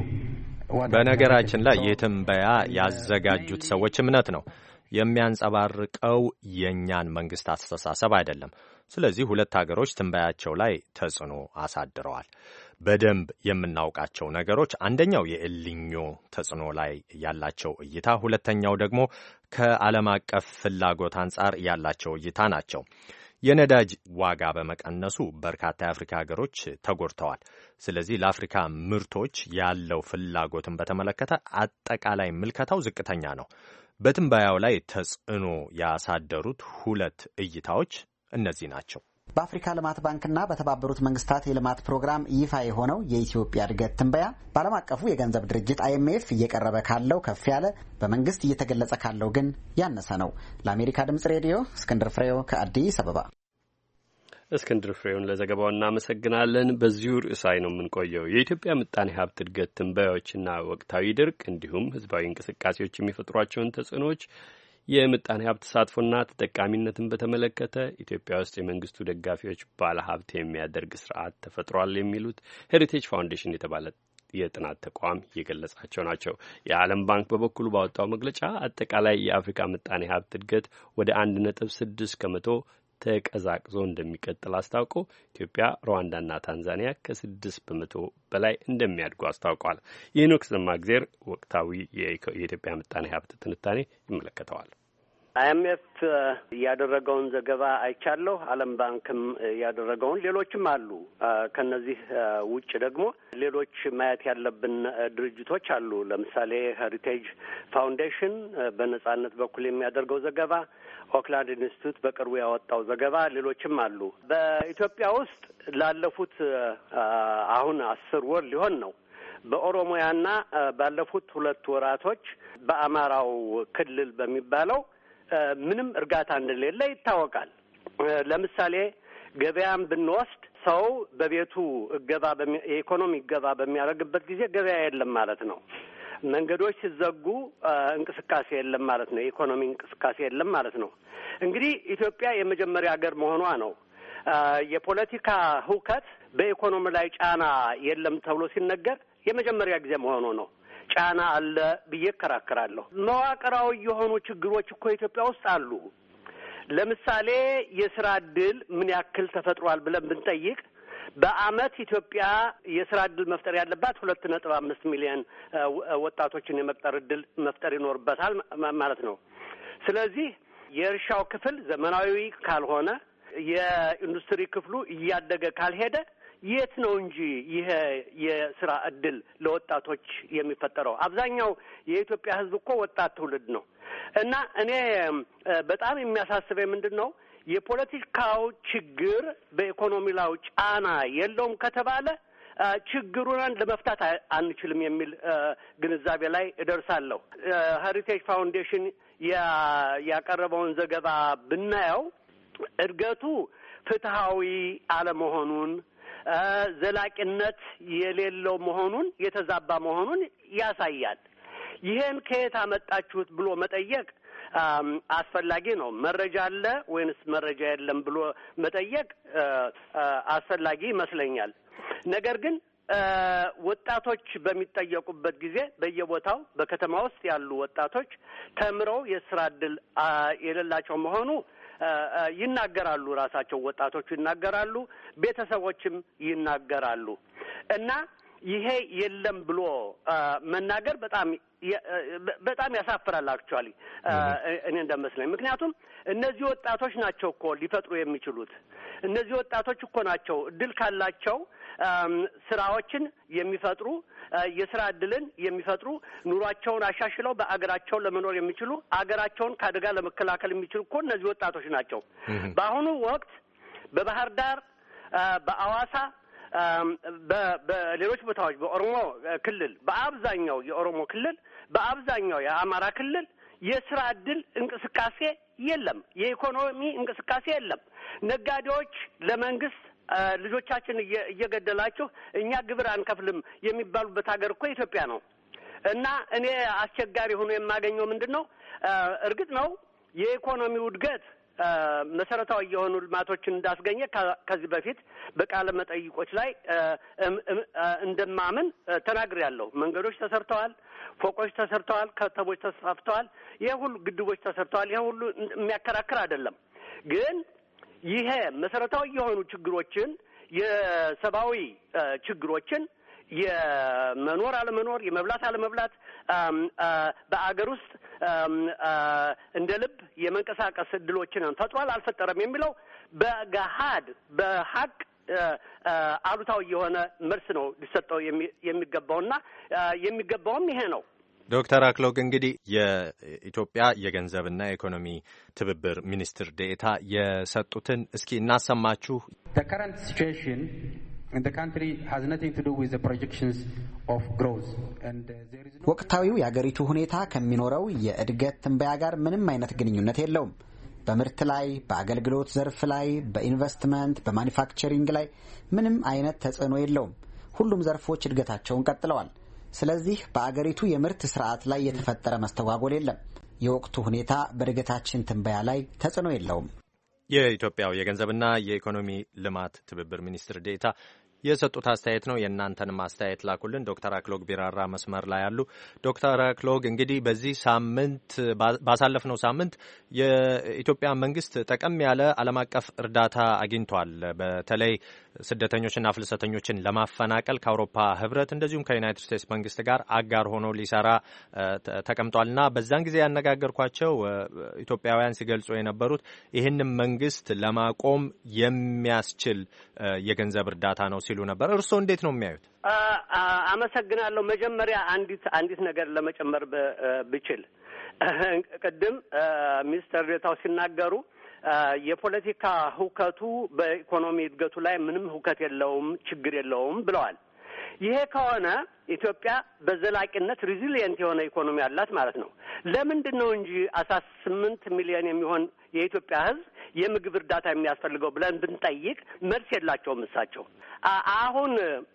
በነገራችን ላይ የትንበያ ያዘጋጁት ሰዎች እምነት ነው የሚያንጸባርቀው የኛን መንግስት አስተሳሰብ አይደለም። ስለዚህ ሁለት ሀገሮች ትንበያቸው ላይ ተጽዕኖ አሳድረዋል። በደንብ የምናውቃቸው ነገሮች አንደኛው የኤልኒኞ ተጽዕኖ ላይ ያላቸው እይታ፣ ሁለተኛው ደግሞ ከዓለም አቀፍ ፍላጎት አንጻር ያላቸው እይታ ናቸው። የነዳጅ ዋጋ በመቀነሱ በርካታ የአፍሪካ ሀገሮች ተጎድተዋል። ስለዚህ ለአፍሪካ ምርቶች ያለው ፍላጎትን በተመለከተ አጠቃላይ ምልከታው ዝቅተኛ ነው። በትንበያው ላይ ተጽዕኖ ያሳደሩት ሁለት እይታዎች እነዚህ ናቸው። በአፍሪካ ልማት ባንክና በተባበሩት መንግስታት የልማት ፕሮግራም ይፋ የሆነው የኢትዮጵያ እድገት ትንበያ በዓለም አቀፉ የገንዘብ ድርጅት አይኤምኤፍ እየቀረበ ካለው ከፍ ያለ፣ በመንግስት እየተገለጸ ካለው ግን ያነሰ ነው። ለአሜሪካ ድምጽ ሬዲዮ እስክንድር ፍሬው ከአዲስ አበባ። እስክንድር ፍሬውን ለዘገባው እናመሰግናለን። በዚሁ ርዕስ ላይ ነው የምንቆየው። የኢትዮጵያ ምጣኔ ሀብት እድገት ትንበያዎችና ወቅታዊ ድርቅ እንዲሁም ህዝባዊ እንቅስቃሴዎች የሚፈጥሯቸውን ተጽዕኖዎች፣ የምጣኔ ሀብት ተሳትፎና ተጠቃሚነትን በተመለከተ ኢትዮጵያ ውስጥ የመንግስቱ ደጋፊዎች ባለ ሀብት የሚያደርግ ስርዓት ተፈጥሯል የሚሉት ሄሪቴጅ ፋውንዴሽን የተባለ የጥናት ተቋም የገለጻቸው ናቸው። የዓለም ባንክ በበኩሉ ባወጣው መግለጫ አጠቃላይ የአፍሪካ ምጣኔ ሀብት እድገት ወደ አንድ ነጥብ ስድስት ከመቶ ተቀዛቅዞ እንደሚቀጥል አስታውቆ ኢትዮጵያ፣ ሩዋንዳና ታንዛኒያ ከስድስት በመቶ በላይ እንደሚያድጉ አስታውቋል። የሄኖክ ሰማእግዜር ወቅታዊ የኢትዮጵያ ምጣኔ ሀብት ትንታኔ ይመለከተዋል። አይኤምኤፍ ያደረገውን ዘገባ አይቻለሁ። ዓለም ባንክም ያደረገውን፣ ሌሎችም አሉ። ከነዚህ ውጭ ደግሞ ሌሎች ማየት ያለብን ድርጅቶች አሉ። ለምሳሌ ሄሪቴጅ ፋውንዴሽን በነጻነት በኩል የሚያደርገው ዘገባ፣ ኦክላንድ ኢንስቲትዩት በቅርቡ ያወጣው ዘገባ፣ ሌሎችም አሉ። በኢትዮጵያ ውስጥ ላለፉት አሁን አስር ወር ሊሆን ነው በኦሮሚያና ባለፉት ሁለት ወራቶች በአማራው ክልል በሚባለው ምንም እርጋታ እንደሌለ ይታወቃል። ለምሳሌ ገበያም ብንወስድ ሰው በቤቱ እገባ የኢኮኖሚ እገባ በሚያደርግበት ጊዜ ገበያ የለም ማለት ነው። መንገዶች ሲዘጉ እንቅስቃሴ የለም ማለት ነው። የኢኮኖሚ እንቅስቃሴ የለም ማለት ነው። እንግዲህ ኢትዮጵያ የመጀመሪያ ሀገር መሆኗ ነው። የፖለቲካ ሁከት በኢኮኖሚ ላይ ጫና የለም ተብሎ ሲነገር የመጀመሪያ ጊዜ መሆኑ ነው። ጫና አለ ብዬ እከራከራለሁ። መዋቅራዊ የሆኑ ችግሮች እኮ ኢትዮጵያ ውስጥ አሉ። ለምሳሌ የስራ እድል ምን ያክል ተፈጥሯል ብለን ብንጠይቅ በአመት ኢትዮጵያ የስራ እድል መፍጠር ያለባት ሁለት ነጥብ አምስት ሚሊዮን ወጣቶችን የመቅጠር እድል መፍጠር ይኖርበታል ማለት ነው። ስለዚህ የእርሻው ክፍል ዘመናዊ ካልሆነ፣ የኢንዱስትሪ ክፍሉ እያደገ ካልሄደ የት ነው እንጂ ይሄ የስራ እድል ለወጣቶች የሚፈጠረው? አብዛኛው የኢትዮጵያ ሕዝብ እኮ ወጣት ትውልድ ነው። እና እኔ በጣም የሚያሳስበኝ ምንድን ነው የፖለቲካው ችግር በኢኮኖሚ ላይ ጫና የለውም ከተባለ ችግሩን ለመፍታት አንችልም የሚል ግንዛቤ ላይ እደርሳለሁ። ሄሪቴጅ ፋውንዴሽን ያቀረበውን ዘገባ ብናየው እድገቱ ፍትሃዊ አለመሆኑን፣ ዘላቂነት የሌለው መሆኑን፣ የተዛባ መሆኑን ያሳያል። ይሄን ከየት አመጣችሁት ብሎ መጠየቅ አስፈላጊ ነው። መረጃ አለ ወይንስ መረጃ የለም ብሎ መጠየቅ አስፈላጊ ይመስለኛል። ነገር ግን ወጣቶች በሚጠየቁበት ጊዜ በየቦታው በከተማ ውስጥ ያሉ ወጣቶች ተምረው የስራ ዕድል የሌላቸው መሆኑ ይናገራሉ። ራሳቸው ወጣቶቹ ይናገራሉ፣ ቤተሰቦችም ይናገራሉ። እና ይሄ የለም ብሎ መናገር በጣም በጣም ያሳፍራል። አክቹአሊ እኔ እንደመስለኝ ምክንያቱም እነዚህ ወጣቶች ናቸው እኮ ሊፈጥሩ የሚችሉት። እነዚህ ወጣቶች እኮ ናቸው እድል ካላቸው ስራዎችን የሚፈጥሩ የስራ እድልን የሚፈጥሩ ኑሯቸውን አሻሽለው በአገራቸው ለመኖር የሚችሉ አገራቸውን ከአደጋ ለመከላከል የሚችሉ እኮ እነዚህ ወጣቶች ናቸው። በአሁኑ ወቅት በባህር ዳር፣ በአዋሳ፣ በሌሎች ቦታዎች በኦሮሞ ክልል፣ በአብዛኛው የኦሮሞ ክልል፣ በአብዛኛው የአማራ ክልል የስራ እድል እንቅስቃሴ የለም። የኢኮኖሚ እንቅስቃሴ የለም። ነጋዴዎች ለመንግስት ልጆቻችን እየገደላችሁ እኛ ግብር አንከፍልም የሚባሉበት ሀገር እኮ ኢትዮጵያ ነው። እና እኔ አስቸጋሪ ሆኖ የማገኘው ምንድነው? እርግጥ ነው የኢኮኖሚው እድገት መሰረታዊ የሆኑ ልማቶችን እንዳስገኘ ከዚህ በፊት በቃለ መጠይቆች ላይ እንደማምን ተናግሬያለሁ። መንገዶች ተሰርተዋል፣ ፎቆች ተሰርተዋል፣ ከተሞች ተስፋፍተዋል፣ ይሄ ሁሉ ግድቦች ተሰርተዋል። ይሄ ሁሉ የሚያከራክር አይደለም። ግን ይሄ መሰረታዊ የሆኑ ችግሮችን የሰብአዊ ችግሮችን የመኖር አለመኖር፣ የመብላት አለመብላት፣ በአገር ውስጥ እንደ ልብ የመንቀሳቀስ እድሎችን ፈጥሯል አልፈጠረም የሚለው በገሃድ በሀቅ አሉታዊ የሆነ መልስ ነው ሊሰጠው የሚገባውና የሚገባውም ይሄ ነው። ዶክተር አክሎግ እንግዲህ የኢትዮጵያ የገንዘብና የኢኮኖሚ ትብብር ሚኒስትር ዴኤታ የሰጡትን እስኪ እናሰማችሁ። The current situation in the country has nothing to do with the projections of growth and there is no... ወቅታዊው የአገሪቱ ሁኔታ ከሚኖረው የእድገት ትንበያ ጋር ምንም አይነት ግንኙነት የለውም። በምርት ላይ፣ በአገልግሎት ዘርፍ ላይ፣ በኢንቨስትመንት፣ በማኒፋክቸሪንግ ላይ ምንም አይነት ተጽዕኖ የለውም። ሁሉም ዘርፎች እድገታቸውን ቀጥለዋል። ስለዚህ በአገሪቱ የምርት ስርዓት ላይ የተፈጠረ መስተጓጎል የለም። የወቅቱ ሁኔታ በእድገታችን ትንበያ ላይ ተጽዕኖ የለውም። የኢትዮጵያው የገንዘብና የኢኮኖሚ ልማት ትብብር ሚኒስትር ዴኤታ የሰጡት አስተያየት ነው። የእናንተንም አስተያየት ላኩልን። ዶክተር አክሎግ ቢራራ መስመር ላይ ያሉ። ዶክተር አክሎግ እንግዲህ በዚህ ሳምንት ባሳለፍነው ሳምንት የኢትዮጵያ መንግስት ጠቀም ያለ ዓለም አቀፍ እርዳታ አግኝቷል። በተለይ ስደተኞችና ፍልሰተኞችን ለማፈናቀል ከአውሮፓ ህብረት እንደዚሁም ከዩናይትድ ስቴትስ መንግስት ጋር አጋር ሆኖ ሊሰራ ተቀምጧልና በዛን ጊዜ ያነጋገርኳቸው ኢትዮጵያውያን ሲገልጹ የነበሩት ይህንን መንግስት ለማቆም የሚያስችል የገንዘብ እርዳታ ነው ሲሉ ነበር። እርስዎ እንዴት ነው የሚያዩት? አመሰግናለሁ። መጀመሪያ አንዲት አንዲት ነገር ለመጨመር ብችል ቅድም ሚኒስትር ዴኤታው ሲናገሩ የፖለቲካ ሁከቱ በኢኮኖሚ እድገቱ ላይ ምንም ሁከት የለውም፣ ችግር የለውም ብለዋል። ይሄ ከሆነ ኢትዮጵያ በዘላቂነት ሪዚሊየንት የሆነ ኢኮኖሚ አላት ማለት ነው። ለምንድን ነው እንጂ አስራ ስምንት ሚሊዮን የሚሆን የኢትዮጵያ ሕዝብ የምግብ እርዳታ የሚያስፈልገው ብለን ብንጠይቅ መልስ የላቸውም እሳቸው። አሁን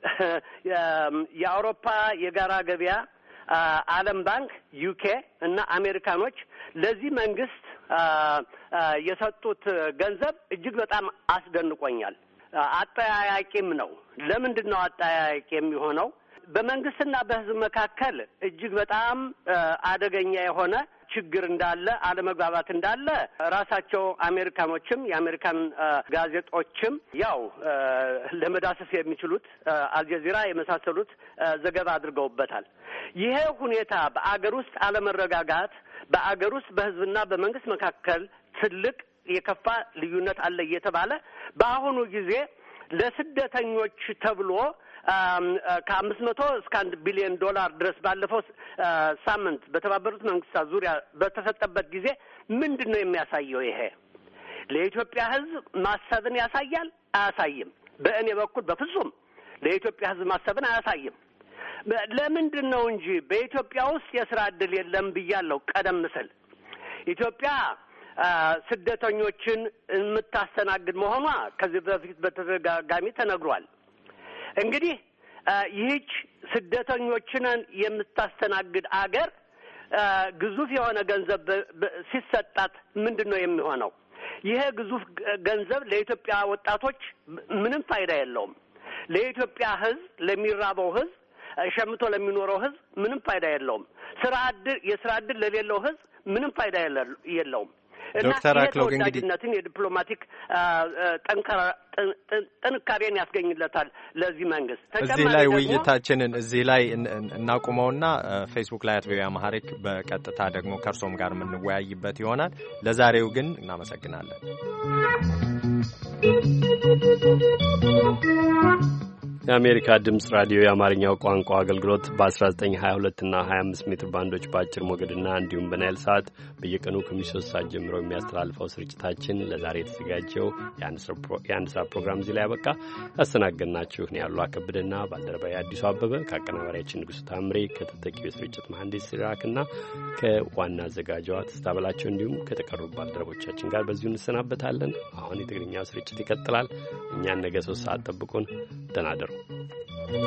የአውሮፓ የጋራ ገበያ፣ ዓለም ባንክ፣ ዩኬ እና አሜሪካኖች ለዚህ መንግስት የሰጡት ገንዘብ እጅግ በጣም አስደንቆኛል። አጠያያቂም ነው። ለምንድን ነው አጠያያቂ የሚሆነው? በመንግስትና በህዝብ መካከል እጅግ በጣም አደገኛ የሆነ ችግር እንዳለ፣ አለመግባባት እንዳለ ራሳቸው አሜሪካኖችም የአሜሪካን ጋዜጦችም ያው ለመዳሰስ የሚችሉት አልጀዚራ የመሳሰሉት ዘገባ አድርገውበታል። ይሄ ሁኔታ በአገር ውስጥ አለመረጋጋት፣ በአገር ውስጥ በህዝብና በመንግስት መካከል ትልቅ የከፋ ልዩነት አለ እየተባለ በአሁኑ ጊዜ ለስደተኞች ተብሎ ከአምስት መቶ እስከ አንድ ቢሊዮን ዶላር ድረስ ባለፈው ሳምንት በተባበሩት መንግስታት ዙሪያ በተሰጠበት ጊዜ ምንድን ነው የሚያሳየው? ይሄ ለኢትዮጵያ ህዝብ ማሰብን ያሳያል? አያሳይም። በእኔ በኩል በፍጹም ለኢትዮጵያ ህዝብ ማሰብን አያሳይም። ለምንድን ነው እንጂ በኢትዮጵያ ውስጥ የስራ ዕድል የለም ብያለሁ ቀደም ሲል። ኢትዮጵያ ስደተኞችን የምታስተናግድ መሆኗ ከዚህ በፊት በተደጋጋሚ ተነግሯል። እንግዲህ ይህች ስደተኞችን የምታስተናግድ አገር ግዙፍ የሆነ ገንዘብ ሲሰጣት ምንድን ነው የሚሆነው? ይሄ ግዙፍ ገንዘብ ለኢትዮጵያ ወጣቶች ምንም ፋይዳ የለውም። ለኢትዮጵያ ህዝብ ለሚራበው ህዝብ ሸምቶ ለሚኖረው ህዝብ ምንም ፋይዳ የለውም። ስራ ዕድል የስራ ዕድል ለሌለው ህዝብ ምንም ፋይዳ የለውም። ዶክተር አክሎግ እንግዲህ የዲፕሎማቲክ ጠንካራ ጥንካሬን ያስገኝለታል ለዚህ መንግስት። እዚህ ላይ ውይይታችንን እዚህ ላይ እናቁመውና ፌስቡክ ላይ አት ቪኦኤ አማርኛ በቀጥታ ደግሞ ከእርሶም ጋር የምንወያይበት ይሆናል። ለዛሬው ግን እናመሰግናለን። የአሜሪካ ድምጽ ራዲዮ የአማርኛው ቋንቋ አገልግሎት በ1922 እና ሀያ አምስት ሜትር ባንዶች በአጭር ሞገድና እንዲሁም በናይል ሰዓት በየቀኑ ከምሽቱ ሰዓት ጀምሮ የሚያስተላልፈው ስርጭታችን ለዛሬ የተዘጋጀው የአንድ ሰዓት ፕሮግራም እዚህ ላይ ያበቃ። ያስተናገድናችሁ ነው ያሉ አከብድና ባልደረባዬ አዲሱ አበበ ከአቀናባሪያችን ንጉሥ ታምሬ ከተተኪው የስርጭት መሐንዲስ ሲራክና ከዋና አዘጋጇ ተስታበላቸው እንዲሁም ከተቀሩ ባልደረቦቻችን ጋር በዚሁ እንሰናበታለን። አሁን የትግርኛው ስርጭት ይቀጥላል። እኛን ነገ ሶስት ሰዓት ጠብቁን። ደህና እደሩ።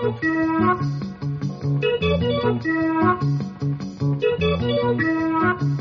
Thank you.